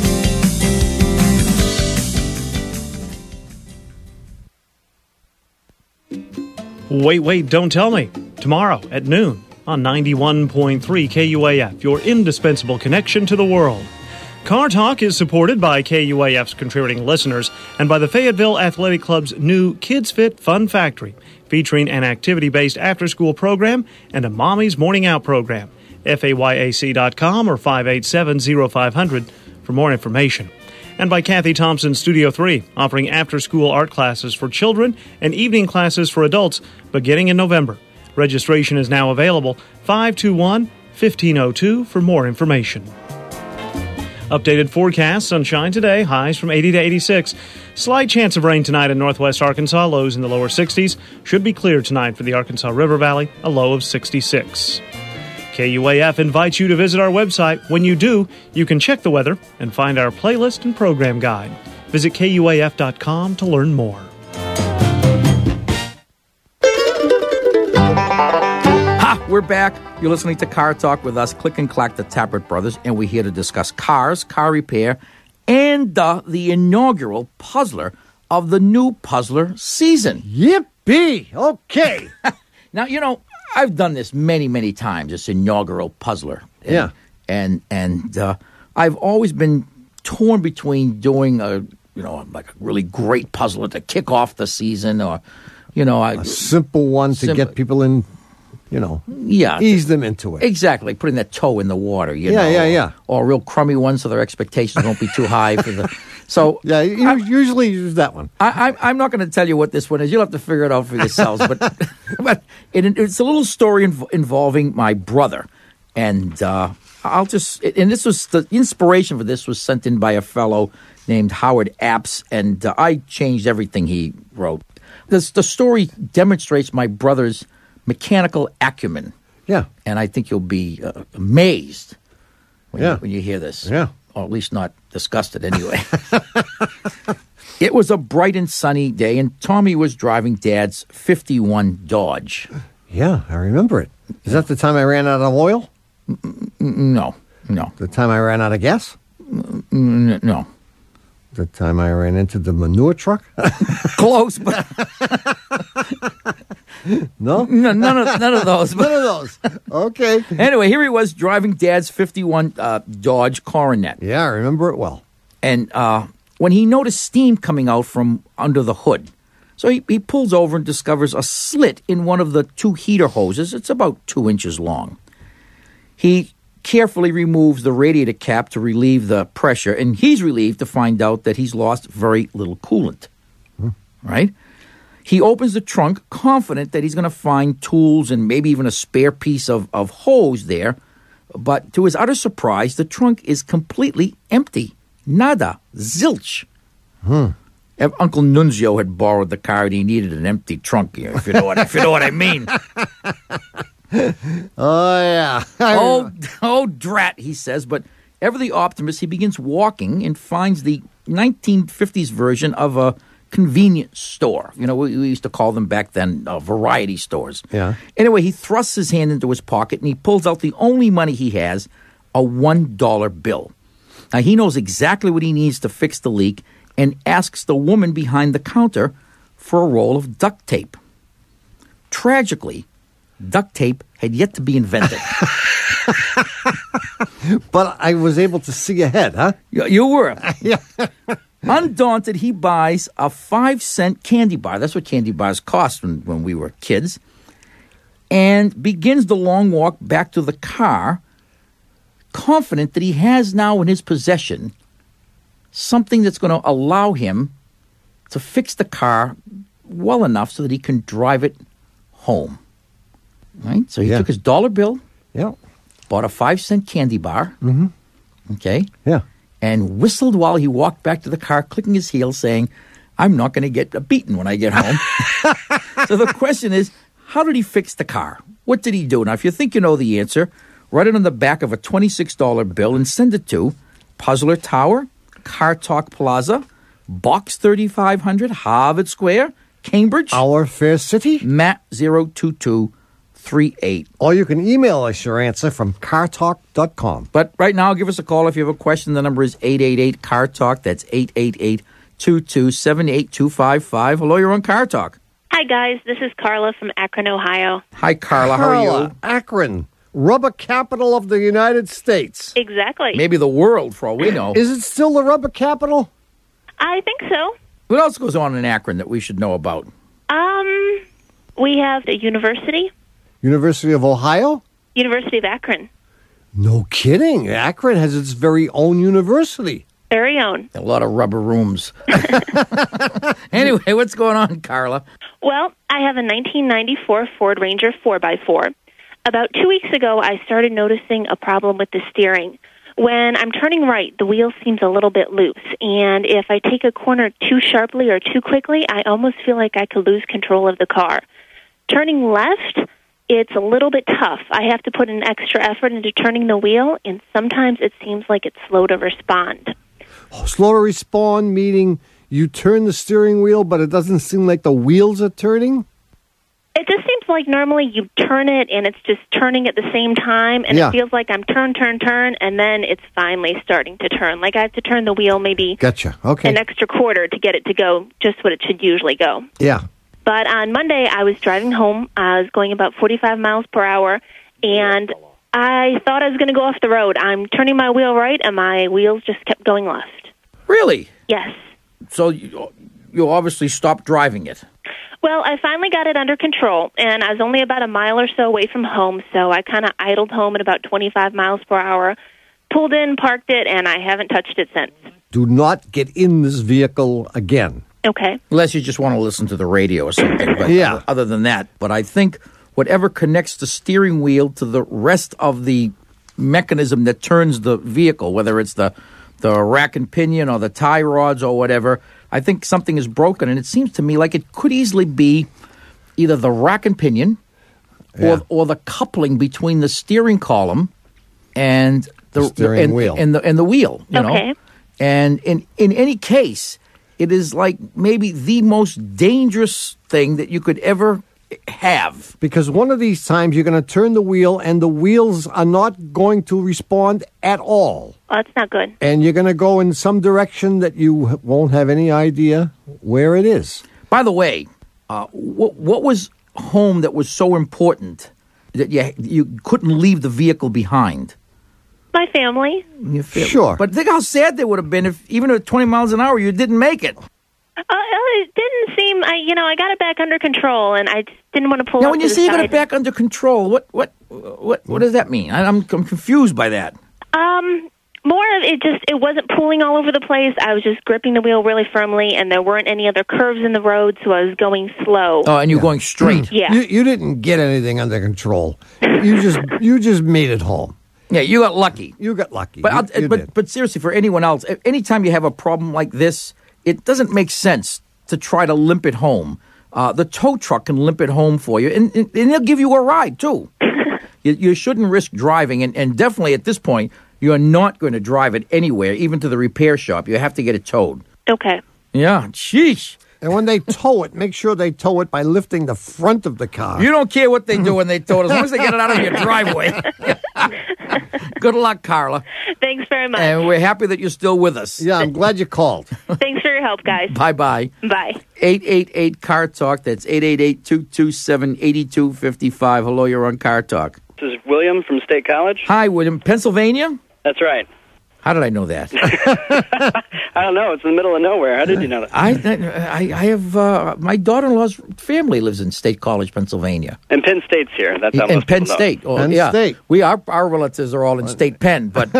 Wait, Wait, Don't Tell Me, tomorrow at noon on 91.3 KUAF, your indispensable connection to the world. Car Talk is supported by KUAF's contributing listeners and by the Fayetteville Athletic Club's new Kids Fit Fun Factory, featuring an activity-based after-school program and a Mommy's Morning Out program. FAYAC.com or 587-0500 for more information. And by Kathy Thompson Studio 3, offering after-school art classes for children and evening classes for adults beginning in November. Registration is now available, 521-1502 for more information. Updated forecast, sunshine today, highs from 80 to 86. Slight chance of rain tonight in northwest Arkansas, lows in the lower 60s. Should be clear tonight for the Arkansas River Valley, a low of 66. KUAF invites you to visit our website. When you do, you can check the weather and find our playlist and program guide. Visit KUAF.com to learn more. we're back. You're listening to Car Talk with us, Click and Clack, the Tappert Brothers, and we're here to discuss cars, car repair, and the inaugural puzzler of the new puzzler season. Yippee! Okay. Now, I've done this many, many times, this inaugural puzzler. Yeah. And I've always been torn between doing a really great puzzler to kick off the season, or a simple one to get people in, ease them into it. Exactly, putting that toe in the water, Yeah. Or a real crummy one so their expectations won't be too high for the. So yeah, you usually use that one. I'm not going to tell you what this one is. You'll have to figure it out for yourselves. but it's a little story involving my brother, and this was the inspiration for this was sent in by a fellow named Howard Apps, and I changed everything he wrote. The story demonstrates my brother's mechanical acumen. Yeah. And I think you'll be amazed when you hear this. Yeah. Or at least not disgusted anyway. It was a bright and sunny day, and Tommy was driving Dad's 51 Dodge. Yeah, I remember it. Is that the time I ran out of oil? No. The time I ran out of gas? No. The time I ran into the manure truck? Close, but no, none of those. None of those. Okay. Anyway, here he was driving Dad's 51 Dodge Coronet. Yeah, I remember it well. And when he noticed steam coming out from under the hood, so he pulls over and discovers a slit in one of the two heater hoses. It's about 2 inches long. He carefully removes the radiator cap to relieve the pressure, and he's relieved to find out that he's lost very little coolant. Right? He opens the trunk, confident that he's going to find tools and maybe even a spare piece of hose there. But to his utter surprise, the trunk is completely empty. Nada. Zilch. Uncle Nunzio had borrowed the car and he needed an empty trunk, if you know what I mean. Oh, yeah. Oh, drat, he says. But ever the optimist, he begins walking and finds the 1950s version of a convenience store. We used to call them back then variety stores. Yeah. Anyway, he thrusts his hand into his pocket and he pulls out the only money he has, a $1 bill. Now, he knows exactly what he needs to fix the leak and asks the woman behind the counter for a roll of duct tape. Tragically, duct tape had yet to be invented. But I was able to see ahead, huh? You were. Yeah. Undaunted, he buys a 5-cent candy bar. That's what candy bars cost when we were kids. And begins the long walk back to the car, confident that he has now in his possession something that's going to allow him to fix the car well enough so that he can drive it home. Right? So he took his $1 bill, bought a 5-cent candy bar, okay? Yeah. And whistled while he walked back to the car, clicking his heels, saying, I'm not going to get beaten when I get home. So the question is, how did he fix the car? What did he do? Now, if you think you know the answer, write it on the back of a $26 bill and send it to Puzzler Tower, Car Talk Plaza, Box 3500, Harvard Square, Cambridge. Our Fair City. Matt 02238. Or you can email us your answer from cartalk.com. But right now, give us a call if you have a question. The number is 888-CAR-TALK. That's 888-227-8255. Hello, you're on Car Talk. Hi, guys. This is Carla from Akron, Ohio. Hi, Carla. How are you? Akron, rubber capital of the United States. Exactly. Maybe the world, for all we know. Is it still the rubber capital? I think so. What else goes on in Akron that we should know about? We have the university. University of Ohio? University of Akron. No kidding. Akron has its very own university. Very own. A lot of rubber rooms. Anyway, what's going on, Carla? Well, I have a 1994 Ford Ranger 4x4. About 2 weeks ago, I started noticing a problem with the steering. When I'm turning right, the wheel seems a little bit loose, and if I take a corner too sharply or too quickly, I almost feel like I could lose control of the car. Turning left, it's a little bit tough. I have to put an extra effort into turning the wheel, and sometimes it seems like it's slow to respond. Slow to respond, meaning you turn the steering wheel, but it doesn't seem like the wheels are turning? It just seems like normally you turn it and it's just turning at the same time, and Yeah. it feels like I'm turn, and then it's finally starting to turn. Like I have to turn the wheel maybe Gotcha. Okay. an extra quarter to get it to go just what it should usually go. Yeah. But on Monday, I was driving home. I was going about 45 miles per hour, and I thought I was going to go off the road. I'm turning my wheel right, and my wheels just kept going left. Really? Yes. So you obviously stopped driving it. Well, I finally got it under control, and I was only about a mile or so away from home, so I kind of idled home at about 25 miles per hour, pulled in, parked it, and I haven't touched it since. Do not get in this vehicle again. Okay. Unless you just want to listen to the radio or something. But Yeah. Other than that. But I think whatever connects the steering wheel to the rest of the mechanism that turns the vehicle, whether it's the rack and pinion or the tie rods or whatever, I think something is broken. And it seems to me like it could easily be either the rack and pinion or the coupling between the steering column and the steering wheel. And the wheel, you Okay. know. And in any case, it is like maybe the most dangerous thing that you could ever have. Because one of these times you're going to turn the wheel and the wheels are not going to respond at all. Well, that's not good. And you're going to go in some direction that you won't have any idea where it is. By the way, what was home that was so important that you couldn't leave the vehicle behind? My family. Sure. But think how sad they would have been if, even at 20 miles an hour, you didn't make it. It didn't seem, I got it back under control, and I just didn't want to pull Now, up when to you the say you got side. it back under control, what does that mean? I'm confused by that. More of it wasn't pulling all over the place. I was just gripping the wheel really firmly, and there weren't any other curves in the road, so I was going slow. Oh, and you're going straight. Yeah. You didn't get anything under control. You just made it home. Yeah, you got lucky. You got lucky. But You did. but seriously, for anyone else, anytime you have a problem like this, it doesn't make sense to try to limp it home. The tow truck can limp it home for you, and they'll give you a ride, too. You shouldn't risk driving, and definitely at this point, you're not going to drive it anywhere, even to the repair shop. You have to get it towed. Okay. Yeah, sheesh. And when they tow it, make sure they tow it by lifting the front of the car. You don't care what they do when they tow it, as long as they get it out of your driveway. Good luck, Carla. Thanks very much. And we're happy that you're still with us. Yeah, I'm glad you called. Thanks for your help, guys. Bye-bye. Bye. 888-CAR-TALK. That's 888-227-8255. Hello, you're on Car Talk. This is William from State College. Hi, William. Pennsylvania? That's right. How did I know that? I don't know. It's in the middle of nowhere. How did you know that? I have my daughter-in-law's family lives in State College, Pennsylvania. And Penn State's here. That's how In most Penn people know. State. Oh, Penn yeah. State. Our relatives are all in State Penn. But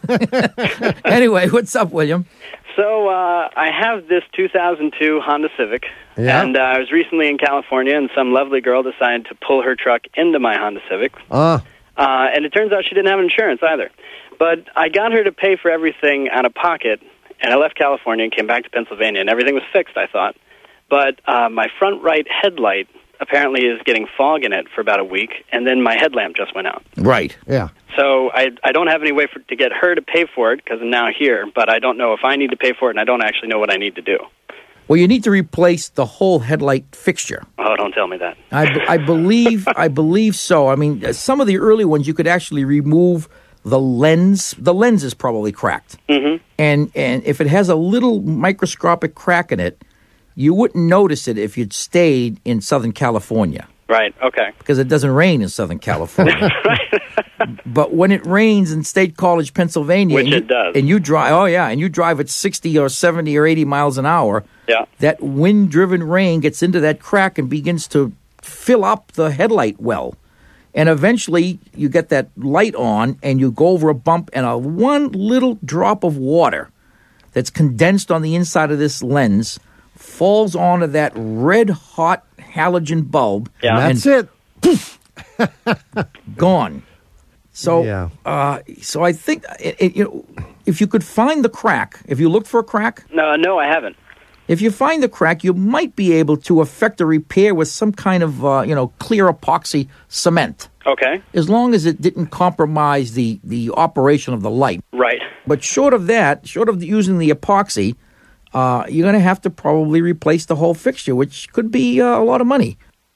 anyway, what's up, William? So I have this 2002 Honda Civic, Yeah. and I was recently in California, and some lovely girl decided to pull her truck into my Honda Civic. And it turns out she didn't have insurance either. But I got her to pay for everything out of pocket, and I left California and came back to Pennsylvania, and everything was fixed, I thought. But my front right headlight apparently is getting fog in it for about a week, and then my headlamp just went out. Right. Yeah. So I don't have any way to get her to pay for it because I'm now here, but I don't know if I need to pay for it, and I don't actually know what I need to do. Well, you need to replace the whole headlight fixture. Oh, don't tell me that. I believe so. I mean, some of the early ones you could actually remove the lens. The lens is probably cracked, and if it has a little microscopic crack in it, you wouldn't notice it if you'd stayed in Southern California. Right. Okay. Because it doesn't rain in Southern California. But when it rains in State College, Pennsylvania, Which it does. and you drive at 60 or 70 or 80 miles an hour, Yeah. that wind-driven rain gets into that crack and begins to fill up the headlight well. And eventually you get that light on and you go over a bump and one little drop of water that's condensed on the inside of this lens falls onto that red-hot halogen bulb. Yeah. And that's it. Gone. So, so I think if you could find the crack, if you looked for a crack, No, I haven't. if you find the crack, you might be able to effect a repair with some kind of clear epoxy cement. Okay. As long as it didn't compromise the operation of the light. Right. But short of using the epoxy, you're going to have to probably replace the whole fixture, which could be a lot of money.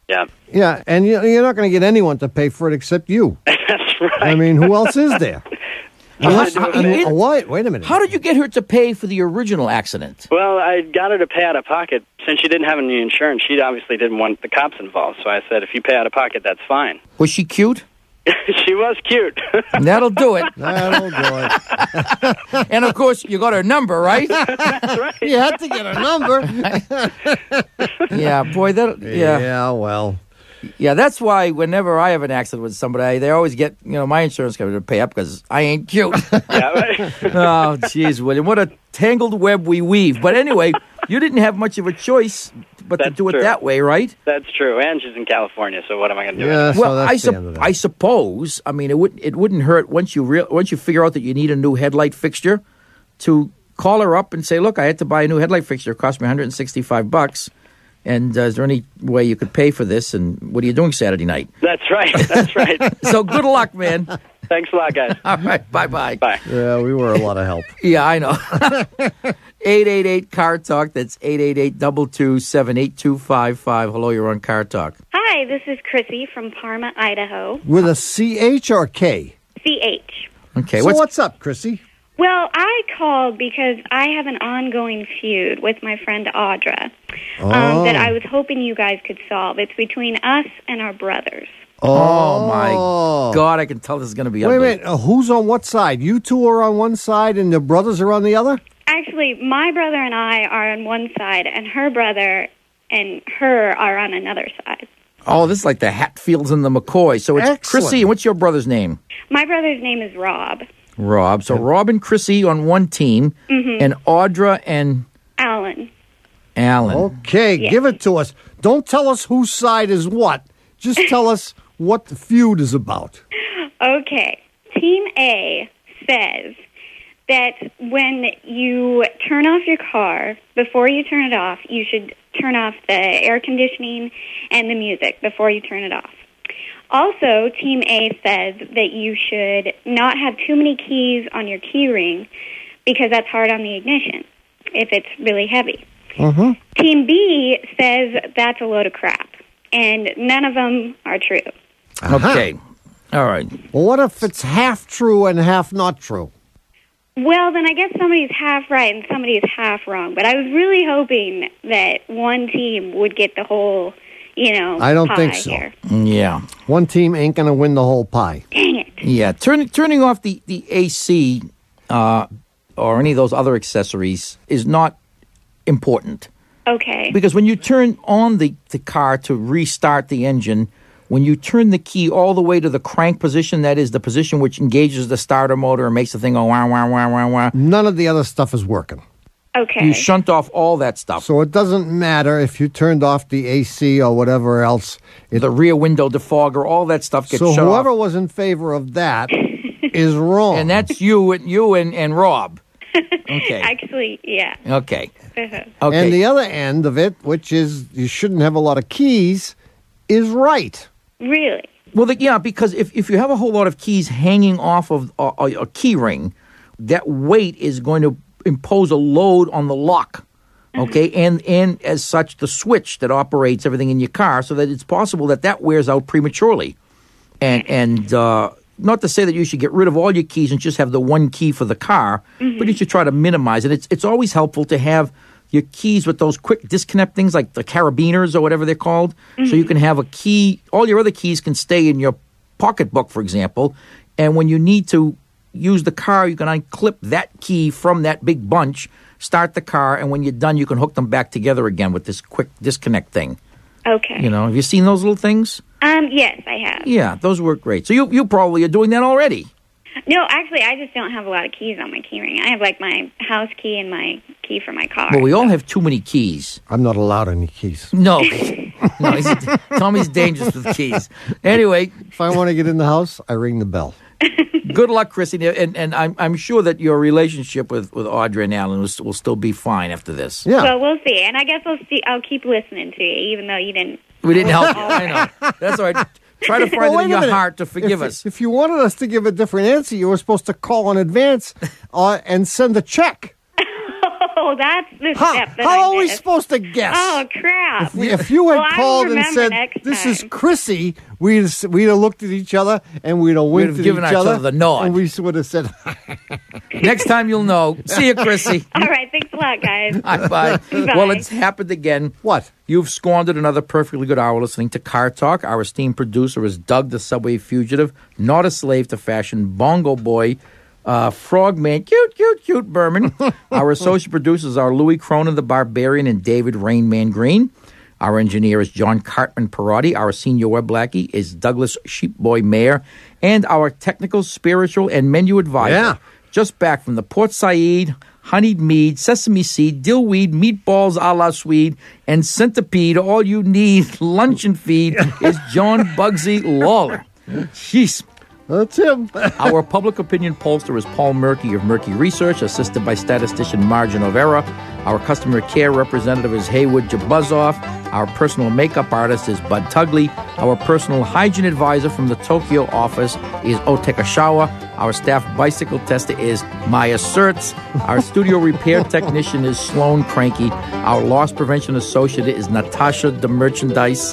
Yeah. Yeah, and you're not going to get anyone to pay for it except you. That's right. I mean, who else is there? Wait a minute. How did you get her to pay for the original accident? Well, I got her to pay out of pocket. Since she didn't have any insurance, she obviously didn't want the cops involved. So I said, if you pay out of pocket, that's fine. Was she cute? She was cute. That'll do it. That'll do it. And, of course, you got her number, right? That's right. You had to get her number. Yeah, boy, Yeah, well. Yeah, that's why whenever I have an accident with somebody, they always get, my insurance company to pay up because I ain't cute. Yeah, right. Oh, jeez, William, what a tangled web we weave. But anyway, you didn't have much of a choice but to do it true. that way, right? That's true. And she's in California, so what am I going to do? Yeah, Well, so I suppose. I mean, it wouldn't hurt once you figure out that you need a new headlight fixture to call her up and say, "Look, I had to buy a new headlight fixture. It cost me $165. And is there any way you could pay for this? And what are you doing Saturday night?" That's right. That's right. So good luck, man. Thanks a lot, guys. All right. Bye-bye. Bye. Yeah, we were a lot of help. Yeah, I know. 888-CAR-TALK. That's 888-227-8255. Hello, you're on Car Talk. Hi, this is Chrissy from Parma, Idaho. With a CH or K? CH. Okay. So what's up, Chrissy? Well, I called because I have an ongoing feud with my friend Audra that I was hoping you guys could solve. It's between us and our brothers. Oh, my God. I can tell this is going to be Wait a ugly. minute. Who's on what side? You two are on one side and the brothers are on the other? Actually, my brother and I are on one side, and her brother and her are on another side. Oh, this is like the Hatfields and the McCoys. So it's Excellent. Chrissy, and what's your brother's name? My brother's name is Rob. Rob. So Rob and Chrissy on one team, and Audra and Alan. Alan. Okay, give it to us. Don't tell us whose side is what. Just tell us what the feud is about. Okay. Team A says that when you turn off your car, before you turn it off, you should turn off the air conditioning and the music before you turn it off. Also, Team A says that you should not have too many keys on your key ring because that's hard on the ignition if it's really heavy. Team B says that's a load of crap, and none of them are true. Okay. All right. Well, what if it's half true and half not true? Well, then I guess somebody's half right and somebody's half wrong. But I was really hoping that one team would get the whole, I don't pie think so. here. Yeah. One team ain't going to win the whole pie. Dang it. Yeah. Turning off the AC or any of those other accessories is not important. Okay. Because when you turn on the car to restart the engine, when you turn the key all the way to the crank position, that is the position which engages the starter motor and makes the thing go wah, wah, wah, wah, wah. None of the other stuff is working. Okay. You shunt off all that stuff. So it doesn't matter if you turned off the AC or whatever else. The rear window defogger, all that stuff gets so shut whoever off. was in favor of that is wrong. And that's you and Rob. Okay. Actually, yeah. Okay. Uh-huh. Okay. And the other end of it, which is you shouldn't have a lot of keys, is right. Really? Well, because if you have a whole lot of keys hanging off of a key ring, that weight is going to impose a load on the lock, okay? And as such, the switch that operates everything in your car, so that it's possible that wears out prematurely. And not to say that you should get rid of all your keys and just have the one key for the car, but you should try to minimize it. It's always helpful to have your keys with those quick disconnect things like the carabiners or whatever they're called. So you can have a key. All your other keys can stay in your pocketbook, for example. And when you need to use the car, you can unclip that key from that big bunch, start the car, and when you're done, you can hook them back together again with this quick disconnect thing. Okay. Have you seen those little things? Yes, I have. Yeah, those work great. So you probably are doing that already. No, actually, I just don't have a lot of keys on my key ring. I have, my house key and my key for my car. Well, we all have too many keys. I'm not allowed any keys. No. Tommy's dangerous with keys. Anyway. If I want to get in the house, I ring the bell. Good luck, Chrissy. And I'm sure that your relationship with Audrey and Alan will still be fine after this. Yeah. Well, we'll see. And I guess I'll keep listening to you, even though you didn't. We didn't help you. I know. That's all right. Try to find it in your heart to forgive us. If you wanted us to give a different answer, you were supposed to call in advance and send a check. Oh, that's the step that How I are we missed. supposed to guess? Oh, crap. If you had Well, I will called and remember said, next this time. is Chrissy, we'd have looked at each other and we'd have winked have at given each each other. other the nod. And we would have said, Next time you'll know. See you, Chrissy. All right, thanks a lot, guys. Bye. Bye. Well, it's happened again. What? You've squandered another perfectly good hour listening to Car Talk. Our esteemed producer is Doug the Subway Fugitive, not a slave to fashion, Bongo Boy, Frogman, cute Berman. Our associate producers are Louis Cronin the Barbarian and David Rainman Green. Our engineer is John Cartman Perotti. Our senior web lackey is Douglas Sheepboy Mayer. And our technical, spiritual, and menu advisor, just back from the Port Said, honeyed mead, sesame seed, dillweed, meatballs a la Swede, and centipede, all you need, lunch and feed, is John Bugsy Lawler. Jeez. That's him. Our public opinion pollster is Paul Murky of Murky Research, assisted by statistician Margin Overa. Our customer care representative is Haywood Jabuzoff. Our personal makeup artist is Bud Tugley. Our personal hygiene advisor from the Tokyo office is Otekashawa. Our staff bicycle tester is Maya Sertz. Our studio repair technician is Sloan Cranky. Our loss prevention associate is Natasha the Merchandise.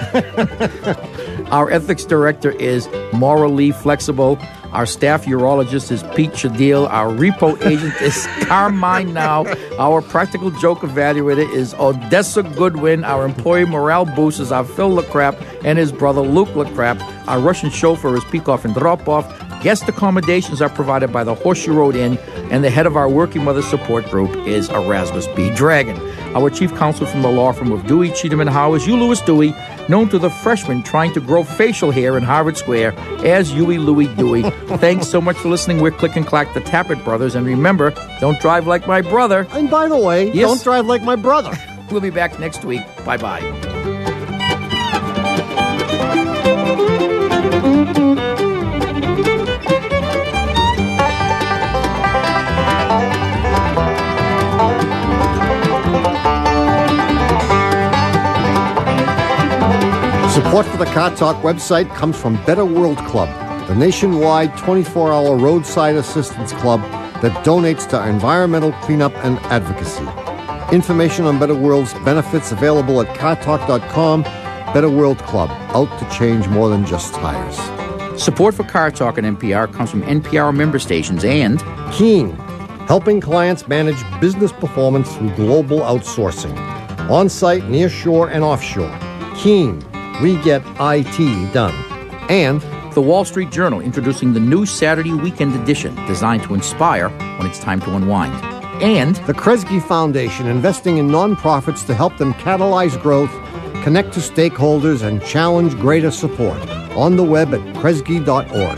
Our ethics director is Maura Lee Flexible. Our staff urologist is Pete Shadil. Our repo agent is Carmine Now. Our practical joke evaluator is Odessa Goodwin. Our employee morale boosters are Phil LaCrap and his brother Luke LaCrap. Our Russian chauffeur is Peikoff and Dropoff. Guest accommodations are provided by the Horseshoe Road Inn, and the head of our Working Mother Support Group is Erasmus B. Dragon. Our chief counsel from the law firm of Dewey, Cheatham & Howe is Hugh Lewis Dewey, known to the freshmen trying to grow facial hair in Harvard Square as Huey Louie Dewey. Thanks so much for listening. We're Click and Clack, the Tappet Brothers, and remember, don't drive like my brother. And by the way, don't drive like my brother. We'll be back next week. Bye-bye. Support for the Car Talk website comes from Better World Club, the nationwide 24-hour roadside assistance club that donates to environmental cleanup and advocacy. Information on Better World's benefits available at cartalk.com. Better World Club, out to change more than just tires. Support for Car Talk and NPR comes from NPR member stations and Keen, helping clients manage business performance through global outsourcing. On-site, nearshore, and offshore. Keen, we get IT done. And The Wall Street Journal, introducing the new Saturday weekend edition designed to inspire when it's time to unwind. And the Kresge Foundation, investing in nonprofits to help them catalyze growth, connect to stakeholders, and challenge greater support. On the web at kresge.org.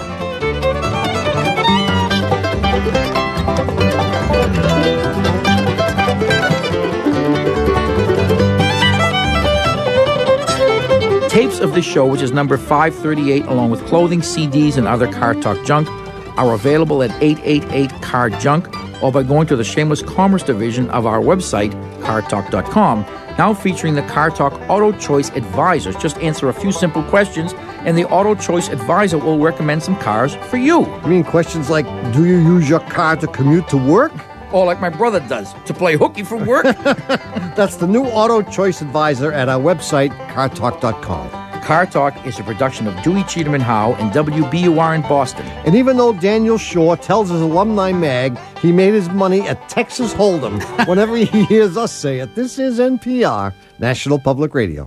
tapes of this show, which is number 538, along with clothing, CDs, and other Car Talk junk, are available at 888-CAR-JUNK or by going to the Shameless Commerce division of our website, cartalk.com. Now featuring the Car Talk Auto Choice Advisors. Just answer a few simple questions, and the Auto Choice Advisor will recommend some cars for you. You mean questions like, do you use your car to commute to work? Or like my brother does, to play hooky from work? That's the new Auto Choice Advisor at our website, cartalk.com. Car Talk is a production of Dewey, Cheatham & Howe and WBUR in Boston. And even though Daniel Shaw tells his alumni mag he made his money at Texas Hold'em, whenever he hears us say it, this is NPR, National Public Radio.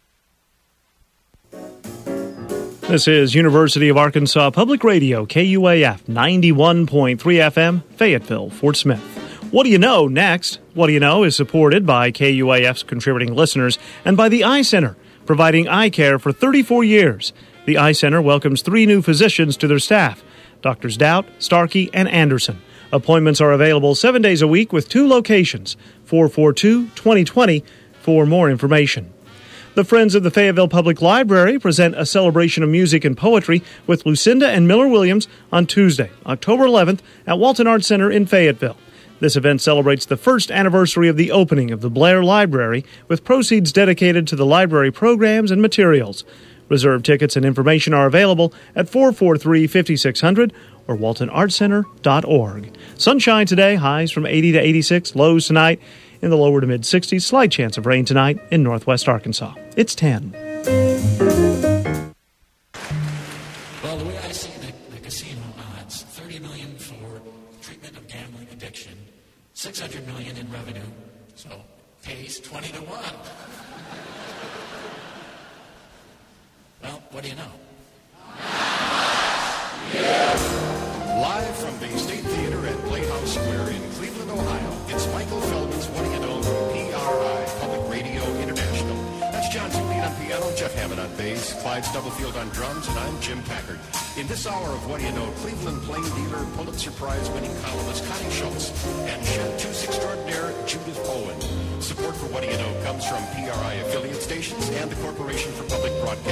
This is University of Arkansas Public Radio, KUAF 91.3 FM, Fayetteville, Fort Smith. What Do You Know next? What Do You Know is supported by KUAF's contributing listeners and by the Eye Center, providing eye care for 34 years. The Eye Center welcomes 3 new physicians to their staff, Drs. Doubt, Starkey, and Anderson. Appointments are available 7 days a week with 2 locations, 442-2020, for more information. The Friends of the Fayetteville Public Library present a celebration of music and poetry with Lucinda and Miller Williams on Tuesday, October 11th at Walton Arts Center in Fayetteville. This event celebrates the first anniversary of the opening of the Blair Library, with proceeds dedicated to the library programs and materials. Reserved tickets and information are available at 443-5600 or waltonartscenter.org. Sunshine today, highs from 80 to 86, lows tonight in the lower to mid-60s, slight chance of rain tonight in northwest Arkansas. It's 10. Well, the way I see the casino odds, $30 million for treatment of gambling addiction, $600 million in revenue, so pays 20 to 1. Well, what do you know? Live from the State Theater at Playhouse Square in Cleveland, Ohio, it's Michael Feldman's What Do You Know from PRI, Public Radio International. That's John Julian on piano, Jeff Hammond on bass, Clyde Stubblefield on drums, and I'm Jim Packard. In this hour of What Do You Know, Cleveland plain dealer, Pulitzer Prize-winning columnist Connie Schultz, and chanteuse extraordinaire Judith Owen. Support for What Do You Know comes from PRI affiliate stations and the Corporation for Public Broadcasting.